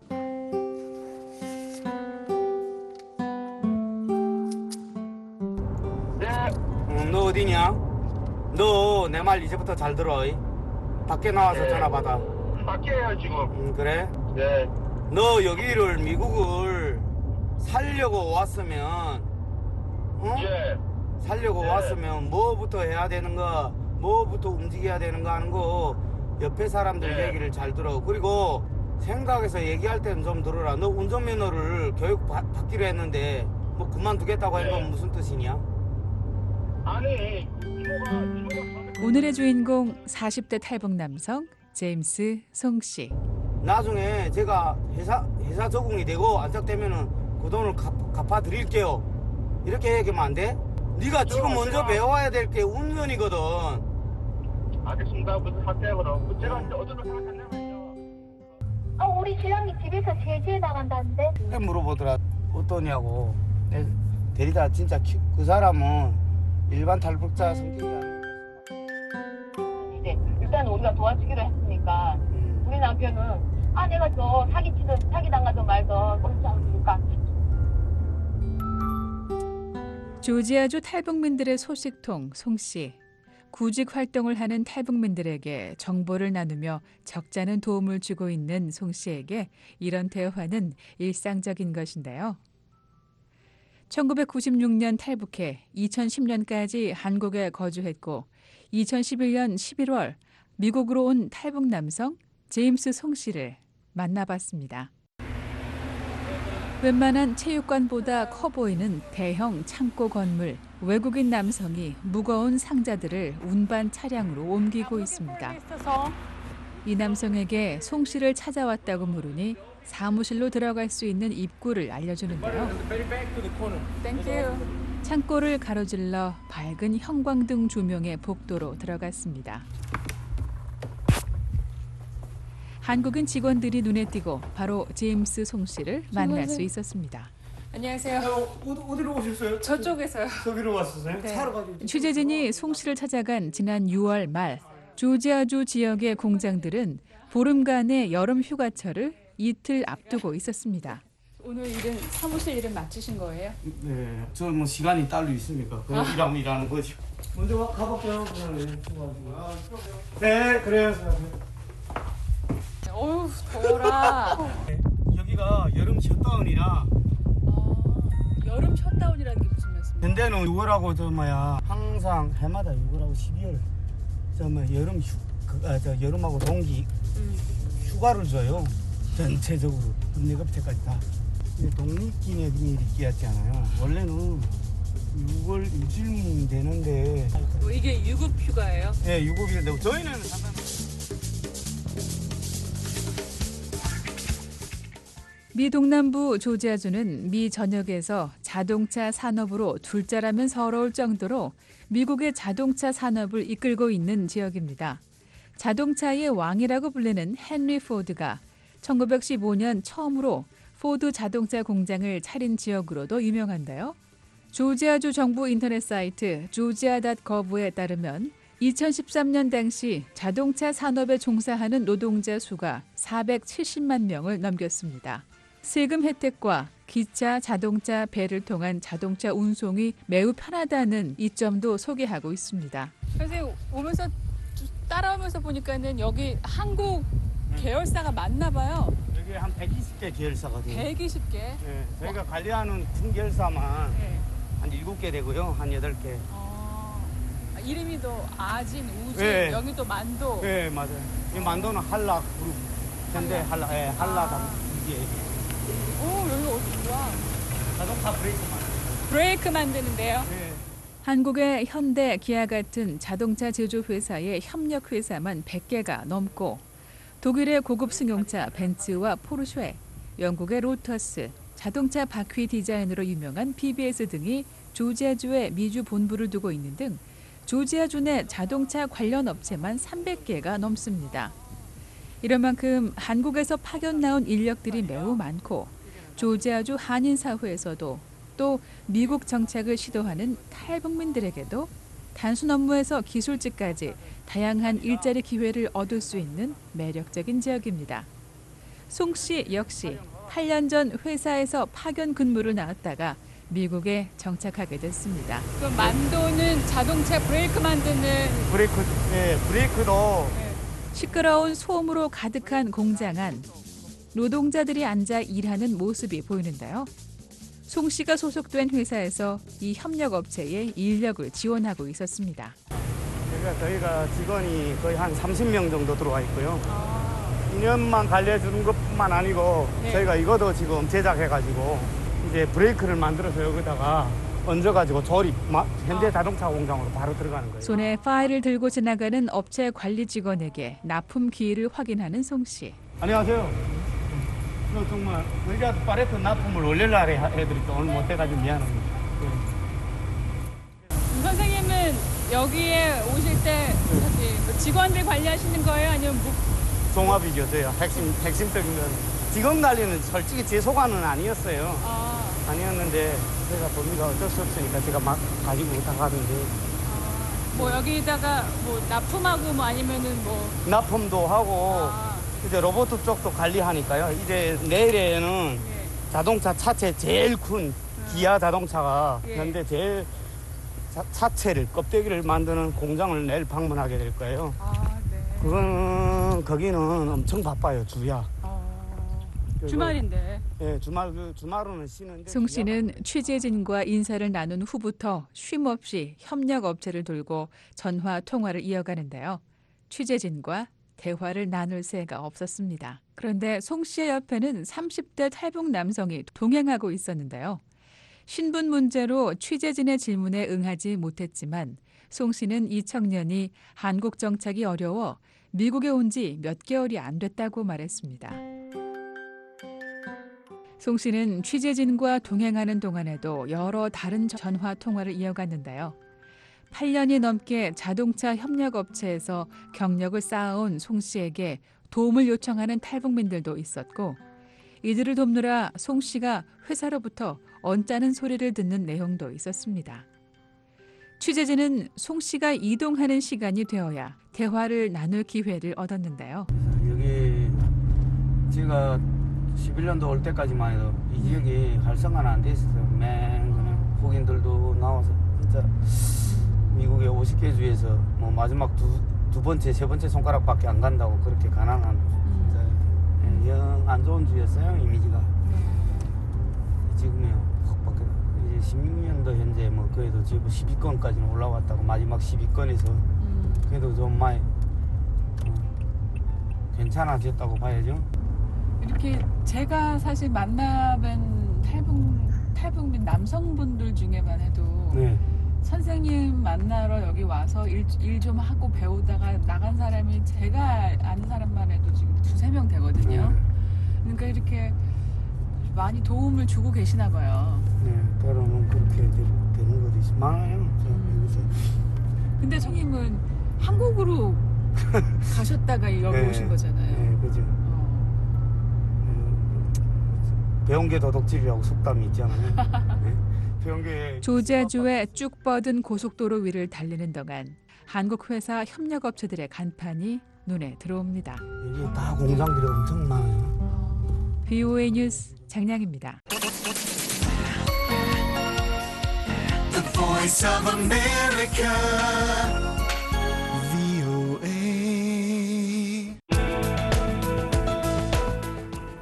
너 어디냐? 너 내 말 이제부터 잘 들어. 밖에 나와서 전화 받아. 밖에야 지금. 그래? 네. 너 여기를 미국을 살려고 왔으면, 예. 살려고 왔으면 뭐부터 해야 되는가, 뭐부터 움직여야 되는가 하는 거 옆에 사람들 얘기를 잘 들어. 그리고 생각해서 얘기할 때는 좀 들어라. 너 운전면허를 교육 받기로 했는데 그만두겠다고 한 건 무슨 뜻이냐? 아니, 오늘의 주인공 40대 탈북 남성 제임스 송 씨. 나중에 제가 회사 적응이 되고 안착되면은 그 돈을 갚아 드릴게요. 이렇게 얘기하면 안 돼? 네가 지금 먼저 배워야 될 게 운전이거든. 알겠습니다. 무슨 사태야 그럼. 제가 이제 어디로 생각했냐면요. 우리 신랑이 집에서 제주에 나간다는데. 물어보더라. 어떠냐고. 데리다 진짜 그 사람은 일반 탈북자 성격이 아니야. 이제 일단 우리가 도와주기로 했으니까 우리 남편은 내가 저 사기 당하든 말든 그렇지 않습니까? 조지아주 탈북민들의 소식통 송 씨. 구직 활동을 하는 탈북민들에게 정보를 나누며 적잖은 도움을 주고 있는 송 씨에게 이런 대화는 일상적인 것인데요. 1996년 탈북해 2010년까지 한국에 거주했고 2011년 11월 미국으로 온 탈북 남성 제임스 송 씨를 만나봤습니다. 웬만한 체육관보다 커 보이는 대형 창고 건물. 외국인 남성이 무거운 상자들을 운반 차량으로 옮기고 있습니다. 이 남성에게 송 씨를 찾아왔다고 물으니 사무실로 들어갈 수 있는 입구를 알려주는데요. 창고를 가로질러 밝은 형광등 조명의 복도로 들어갔습니다. 한국인 직원들이 눈에 띄고 바로 제임스 송 씨를 만날 수 있었습니다. 안녕하세요. 어디로 오셨어요? 저쪽에서요. 저기로 왔었어요? 네. 차로 가지고. 취재진이 송 씨를 찾아간 지난 6월 말 조지아주 지역의 공장들은 보름간의 여름 휴가철을 이틀 앞두고 있었습니다. 오늘 일은 사무실 일은 마치신 거예요? 네, 저 시간이 따로 있습니까? 그럼 일하면 일하는 거지. 먼저 가볼게요. 네, 그래요. 어휴, 더워라. 여기가 여름 셧다운이라. 여름 셧다운이라는 게 무슨 말씀이에요? 현대는 6월하고 항상 해마다 6월하고 12월 여름하고 동기 휴가를 줘요. 전체적으로 협력업체까지 다. 독립기념일이 끼었잖아요. 원래는 6월 2일 되는데. 이게 유급 휴가예요? 네, 유급인데 저희는 미 동남부 조지아주는 미 전역에서 자동차 산업으로 둘째라면 서러울 정도로 미국의 자동차 산업을 이끌고 있는 지역입니다. 자동차의 왕이라고 불리는 헨리 포드가 1915년 처음으로 포드 자동차 공장을 차린 지역으로도 유명한데요. 조지아주 정부 인터넷 사이트 georgia.gov에 따르면 2013년 당시 자동차 산업에 종사하는 노동자 수가 470만 명을 넘겼습니다. 세금 혜택과 기차, 자동차, 배를 통한 자동차 운송이 매우 편하다는 이점도 소개하고 있습니다. 선생님 오면서 따라오면서 보니까는 여기 한국 계열사가 많나 봐요. 여기 한 120개 계열사가 돼요. 120개? 네, 저희가 관리하는 팀계열사만 한 7개 되고요. 한 8개. 이름이 또 아진, 우진, 네. 여기 또 만도. 네, 맞아요. 이 만도는 한라 그룹. 현대 한라, 한라 이게. 오, 여기 어디야? 자동차 브레이크 만드는데요. 네. 한국의 현대, 기아 같은 자동차 제조 회사의 협력 회사만 100개가 넘고 독일의 고급 승용차 벤츠와 포르쉐, 영국의 로터스, 자동차 바퀴 디자인으로 유명한 BBS 등이 조지아주에 미주 본부를 두고 있는 등 조지아주 내 자동차 관련 업체만 300개가 넘습니다. 이런 만큼 한국에서 파견 나온 인력들이 매우 많고 조지아주 한인사회에서도 또 미국 정착을 시도하는 탈북민들에게도 단순 업무에서 기술직까지 다양한 일자리 기회를 얻을 수 있는 매력적인 지역입니다. 송 씨 역시 8년 전 회사에서 파견 근무를 나왔다가 미국에 정착하게 됐습니다. 그럼 만도는 자동차 브레이크 만드는 브레이크도 시끄러운 소음으로 가득한 공장 안 노동자들이 앉아 일하는 모습이 보이는데요. 송 씨가 소속된 회사에서 이 협력 업체에 인력을 지원하고 있었습니다. 저희가 직원이 거의 한 30명 정도 들어와 있고요. 2년만 관리해 주는 것뿐만 아니고 저희가 이것도 지금 제작해가지고 이제 브레이크를 만들어서 여기다가 얹어가지고 조립, 현대 자동차 공장으로 바로 들어가는 거예요. 손에 파일을 들고 지나가는 업체 관리 직원에게 납품 기일을 확인하는 송 씨. 안녕하세요. 정말 의자도 파레트 납품을 월요일 날에 해드릴까 오늘 못 해가지고 미안합니다. 선생님은 여기에 오실 때 직원들 관리하시는 거예요? 아니면 종합이죠. 저희 핵심적인 건 직업 관리는 솔직히 제 소관은 아니었어요. 아니었는데 제가 범위가 어쩔 수 없으니까 제가 막 가지고 다 가는데. 뭐 여기다가 뭐 납품하고 뭐 아니면은 뭐 납품도 하고 이제 로봇 쪽도 관리하니까요. 이제 내일에는 자동차 차체 제일 큰 기아 자동차가 현대 제일 차체를 껍데기를 만드는 공장을 내일 방문하게 될 거예요. 그거는 거기는 엄청 바빠요. 주야. 주말인데. 네, 주말은 쉬는데. 송 씨는 취재진과 인사를 나눈 후부터 쉼없이 협력 업체를 돌고 전화 통화를 이어가는데요. 취재진과 대화를 나눌 새가 없었습니다. 그런데 송 씨의 옆에는 30대 탈북 남성이 동행하고 있었는데요. 신분 문제로 취재진의 질문에 응하지 못했지만 송 씨는 이 청년이 한국 정착이 어려워 미국에 온 지 몇 개월이 안 됐다고 말했습니다. 송 씨는 취재진과 동행하는 동안에도 여러 다른 전화 통화를 이어갔는데요. 8년이 넘게 자동차 협력업체에서 경력을 쌓아온 송 씨에게 도움을 요청하는 탈북민들도 있었고 이들을 돕느라 송 씨가 회사로부터 언짢은 소리를 듣는 내용도 있었습니다. 취재진은 송 씨가 이동하는 시간이 되어야 대화를 나눌 기회를 얻었는데요. 여기 제가 11년도 올 때까지만 해도 이 지역이 활성화는 안 돼 있었어요. 그냥 북인들도 나와서 진짜 미국의 50개 주에서 뭐 마지막 두 번째, 세 번째 손가락밖에 안 간다고 그렇게 가난한 진짜 영 안 좋은 주였어요. 이미지가. 지금이요. 확 바뀌어. 이제 16년도 현재 뭐 그래도 지금 10위권까지는 올라왔다고 마지막 10위권에서 그래도 좀 많이 괜찮아졌다고 봐야죠. 이렇게 제가 사실 만나뵌 탈북민 남성분들 중에만 해도 선생님 만나러 여기 와서 일 좀 하고 배우다가 나간 사람이 제가 아는 사람만 해도 지금 2-3명 되거든요. 그러니까 이렇게 많이 도움을 주고 계시나 봐요. 네, 때로는 그렇게 되는 것도 있어요. 많아요. 근데 선생님은 한국으로 가셨다가 여기 오신 거잖아요. 네, 그죠. 배운 게 도둑질이라고 속담이 있잖아요. 네? 배운 게 조지아주의 쭉 뻗은 고속도로 위를 달리는 동안 한국 회사 협력업체들의 간판이 눈에 들어옵니다. 여기 다 공장들이 엄청 많아요. BOA 뉴스 장량입니다. The Voice of America, VOA.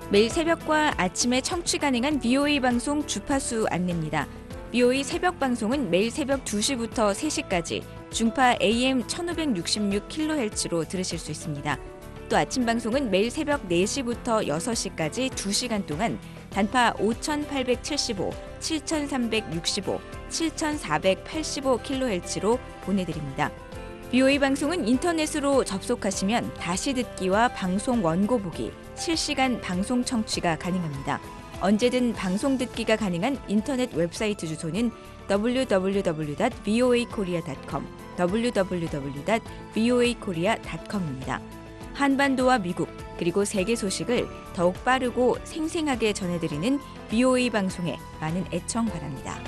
매일 새벽과 아침에 청취 가능한 BOA 방송 주파수 안내입니다. BOA 새벽 방송은 매일 새벽 2시부터 3시까지 중파 AM 1566kHz로 들으실 수 있습니다. 또 아침 방송은 매일 새벽 4시부터 6시까지 2시간 동안 단파 5875, 7365, 7485kHz로 보내드립니다. BOA 방송은 인터넷으로 접속하시면 다시 듣기와 방송 원고 보기, 실시간 방송 청취가 가능합니다. 언제든 방송 듣기가 가능한 인터넷 웹사이트 주소는 www.voakorea.com, www.voakorea.com입니다. 한반도와 미국, 그리고 세계 소식을 더욱 빠르고 생생하게 전해드리는 BOA 방송에 많은 애청 바랍니다.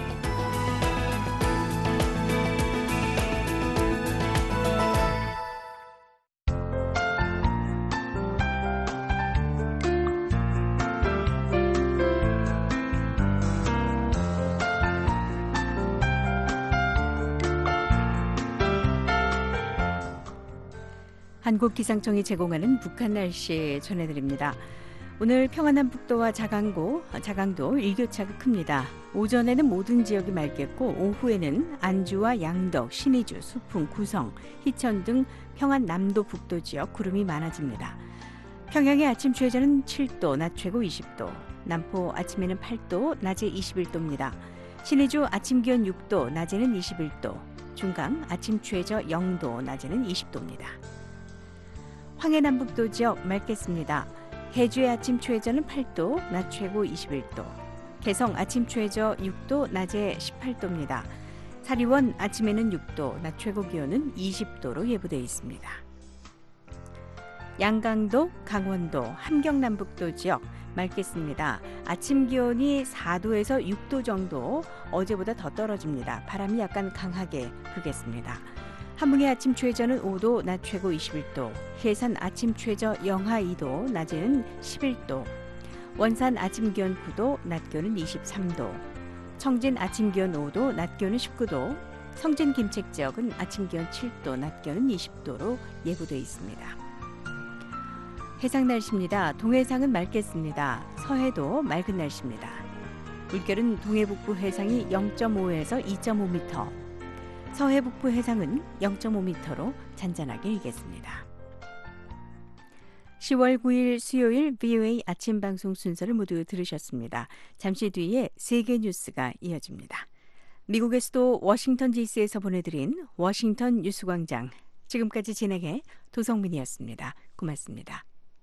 한국기상청이 제공하는 북한 날씨 전해드립니다. 오늘 평안남북도와 자강도 일교차가 큽니다. 오전에는 모든 지역이 맑겠고 오후에는 안주와 양덕, 신의주, 수풍, 구성, 희천 등 평안남도 북도 지역 구름이 많아집니다. 평양의 아침 최저는 7도, 낮 최고 20도, 남포 아침에는 8도, 낮에 21도입니다. 신의주 아침 기온 6도, 낮에는 21도, 중강 아침 최저 0도, 낮에는 20도입니다. 황해남북도 지역 맑겠습니다. 해주의 아침 최저는 8도, 낮 최고 21도. 개성 아침 최저 6도, 낮에 18도입니다. 사리원 아침에는 6도, 낮 최고 기온은 20도로 예보되어 있습니다. 양강도, 강원도, 함경남북도 지역 맑겠습니다. 아침 기온이 4도에서 6도 정도, 어제보다 더 떨어집니다. 바람이 약간 강하게 불겠습니다. 함흥의 아침 최저는 5도, 낮 최고 21도, 해산 아침 최저 영하 2도, 낮에는 11도, 원산 아침 기온 9도, 낮 기온은 23도, 청진 아침 기온 5도, 낮 기온은 19도, 성진 김책 지역은 아침 기온 7도, 낮 기온은 20도로 예보되어 있습니다. 해상 날씨입니다. 동해상은 맑겠습니다. 서해도 맑은 날씨입니다. 물결은 동해북부 해상이 0.5에서 2.5m, 서해 북부 해상은 0.5m로 잔잔하게 일겠습니다. 10월 9일 수요일 BOA 아침 방송 순서를 모두 들으셨습니다. 잠시 뒤에 세계 뉴스가 이어집니다. 미국의 수도 워싱턴 DC에서 보내드린 워싱턴 뉴스광장. 지금까지 진행해 도성민이었습니다. 고맙습니다.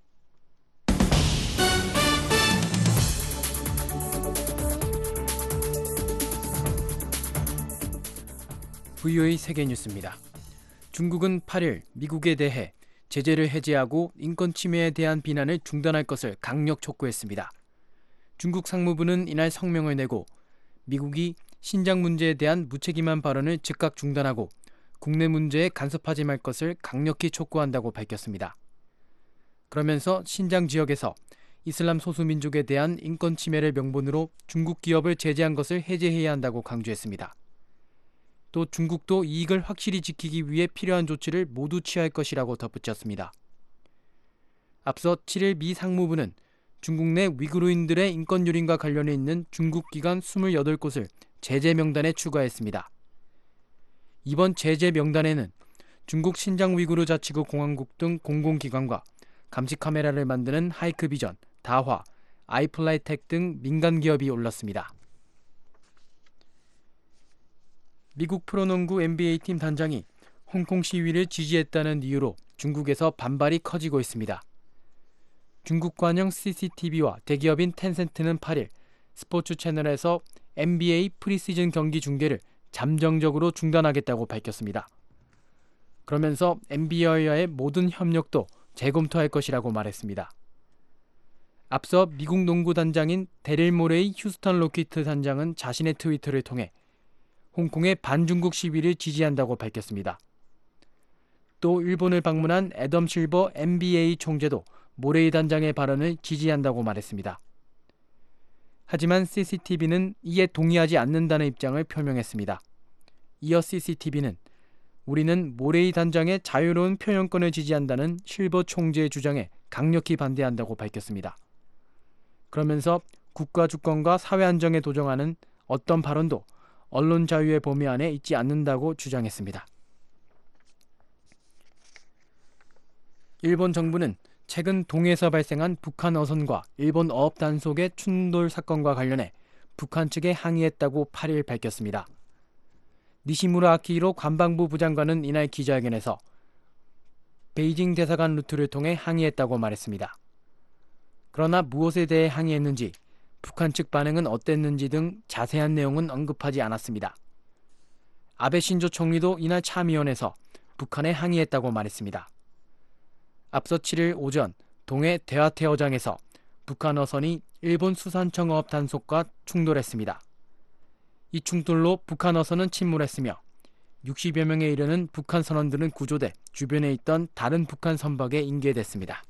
VOA 세계뉴스입니다. 중국은 8일 미국에 대해 제재를 해제하고 인권 침해에 대한 비난을 중단할 것을 강력 촉구했습니다. 중국 상무부는 이날 성명을 내고 미국이 신장 문제에 대한 무책임한 발언을 즉각 중단하고 국내 문제에 간섭하지 말 것을 강력히 촉구한다고 밝혔습니다. 그러면서 신장 지역에서 이슬람 소수민족에 대한 인권 침해를 명분으로 중국 기업을 제재한 것을 해제해야 한다고 강조했습니다. 또 중국도 이익을 확실히 지키기 위해 필요한 조치를 모두 취할 것이라고 덧붙였습니다. 앞서 7일 미 상무부는 중국 내 위구르인들의 인권 유린과 관련해 있는 중국 기관 28곳을 제재 명단에 추가했습니다. 이번 제재 명단에는 중국 신장 위구르 자치구 공화국 등 공공기관과 감시 카메라를 만드는 하이크비전, 다화, 아이플라이텍 등 민간 기업이 올랐습니다. 미국 프로농구 NBA팀 단장이 홍콩 시위를 지지했다는 이유로 중국에서 반발이 커지고 있습니다. 중국 관영 CCTV와 대기업인 텐센트는 8일 스포츠 채널에서 NBA 프리시즌 경기 중계를 잠정적으로 중단하겠다고 밝혔습니다. 그러면서 NBA와의 모든 협력도 재검토할 것이라고 말했습니다. 앞서 미국 농구 단장인 데릴 모레이 휴스턴 로키트 단장은 자신의 트위터를 통해 홍콩의 반중국 시위를 지지한다고 밝혔습니다. 또 일본을 방문한 애덤 실버 NBA 총재도 모레이 단장의 발언을 지지한다고 말했습니다. 하지만 CCTV는 이에 동의하지 않는다는 입장을 표명했습니다. 이어 CCTV는 우리는 모레이 단장의 자유로운 표현권을 지지한다는 실버 총재의 주장에 강력히 반대한다고 밝혔습니다. 그러면서 국가 주권과 사회 안정에 도전하는 어떤 발언도 언론 자유의 범위 안에 있지 않는다고 주장했습니다. 일본 정부는 최근 동해에서 발생한 북한 어선과 일본 어업 단속의 충돌 사건과 관련해 북한 측에 항의했다고 8일 밝혔습니다. 니시무라 아키히로 관방부 부장관은 이날 기자회견에서 베이징 대사관 루트를 통해 항의했다고 말했습니다. 그러나 무엇에 대해 항의했는지, 북한 측 반응은 어땠는지 등 자세한 내용은 언급하지 않았습니다. 아베 신조 총리도 이날 참의원에서 북한에 항의했다고 말했습니다. 앞서 7일 오전 동해 대화태어장에서 북한 어선이 일본 수산청 어업 단속과 충돌했습니다. 이 충돌로 북한 어선은 침몰했으며 60여 명에 이르는 북한 선원들은 구조돼 주변에 있던 다른 북한 선박에 인계됐습니다.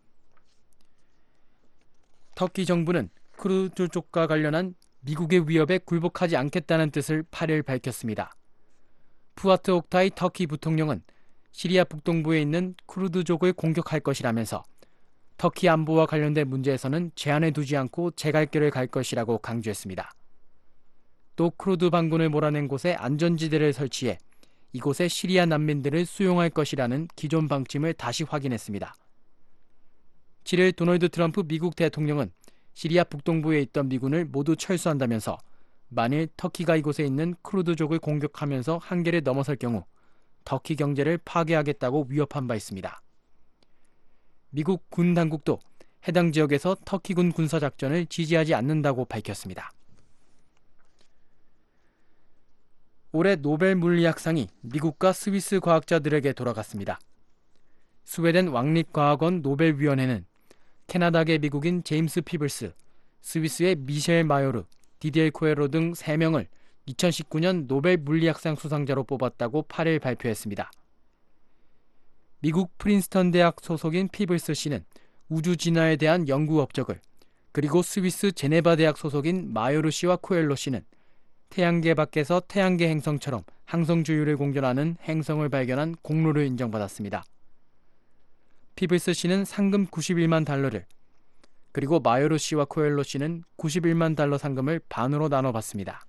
터키 정부는 쿠르드족과 관련한 미국의 위협에 굴복하지 않겠다는 뜻을 8일 밝혔습니다. 푸아트 옥타이 터키 부통령은 시리아 북동부에 있는 쿠르드족을 공격할 것이라면서 터키 안보와 관련된 문제에서는 제한해 두지 않고 제갈길을 갈 것이라고 강조했습니다. 또 쿠르드 반군을 몰아낸 곳에 안전지대를 설치해 이곳에 시리아 난민들을 수용할 것이라는 기존 방침을 다시 확인했습니다. 7일 도널드 트럼프 미국 대통령은 시리아 북동부에 있던 미군을 모두 철수한다면서 만일 터키가 이곳에 있는 쿠르드족을 공격하면서 한계를 넘어설 경우 터키 경제를 파괴하겠다고 위협한 바 있습니다. 미국 군 당국도 해당 지역에서 터키군 군사작전을 지지하지 않는다고 밝혔습니다. 올해 노벨 물리학상이 미국과 스위스 과학자들에게 돌아갔습니다. 스웨덴 왕립과학원 노벨위원회는 캐나다계 미국인 제임스 피블스, 스위스의 미셸 마요르, 디디엘 코에로 등 3명을 2019년 노벨 물리학상 수상자로 뽑았다고 8일 발표했습니다. 미국 프린스턴 대학 소속인 피블스 씨는 우주 진화에 대한 연구 업적을, 그리고 스위스 제네바 대학 소속인 마요르 씨와 코엘로 씨는 태양계 밖에서 태양계 행성처럼 항성 주위를 공전하는 행성을 발견한 공로를 인정받았습니다. 피블스 씨는 상금 91만 달러를, 그리고 마요르 씨와 코엘로 씨는 91만 달러 상금을 반으로 나눠받습니다.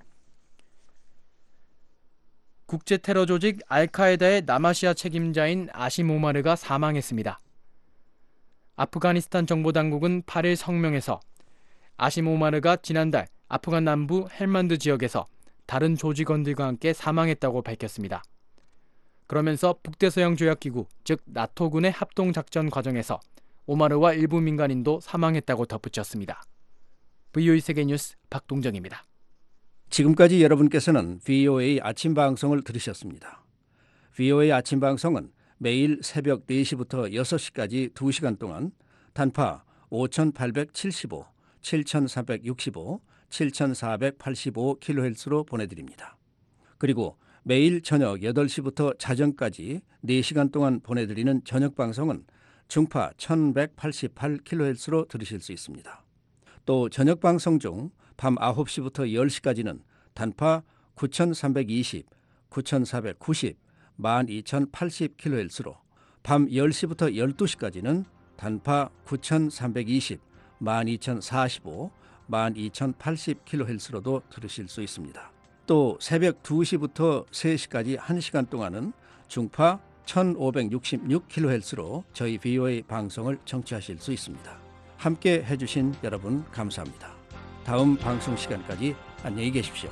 국제 테러 조직 알카에다의 남아시아 책임자인 아심 오마르가 사망했습니다. 아프가니스탄 정보당국은 8일 성명에서 아심 오마르가 지난달 아프간 남부 헬만드 지역에서 다른 조직원들과 함께 사망했다고 밝혔습니다. 그러면서 북대서양 조약기구, 즉 나토군의 합동작전 과정에서 오마르와 일부 민간인도 사망했다고 덧붙였습니다. VOA 세계뉴스 박동정입니다. 지금까지 여러분께서는 VOA 아침 방송을 들으셨습니다. VOA 아침 방송은 매일 새벽 4시부터 6시까지 2시간 동안 단파 5875, 7365, 7485kHz로 보내드립니다. 그리고 매일 저녁 8시부터 자정까지 4시간 동안 보내드리는 저녁 방송은 중파 1188kHz로 들으실 수 있습니다. 또 저녁 방송 중 밤 9시부터 10시까지는 단파 9320, 9490, 12080kHz로, 밤 10시부터 12시까지는 단파 9320, 12045, 12080kHz로도 들으실 수 있습니다. 또 새벽 2시부터 3시까지 1시간 동안은 중파 1566kHz로 저희 VOA 방송을 청취하실 수 있습니다. 함께 해주신 여러분 감사합니다. 다음 방송 시간까지 안녕히 계십시오.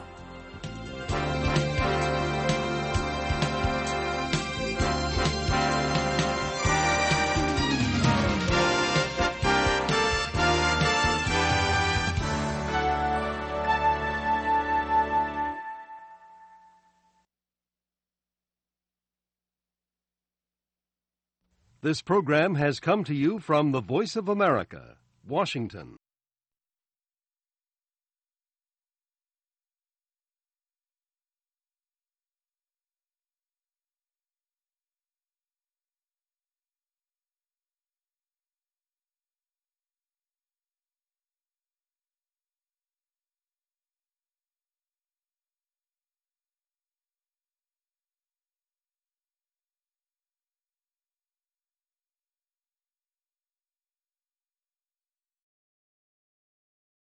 This program has come to you from the Voice of America, Washington.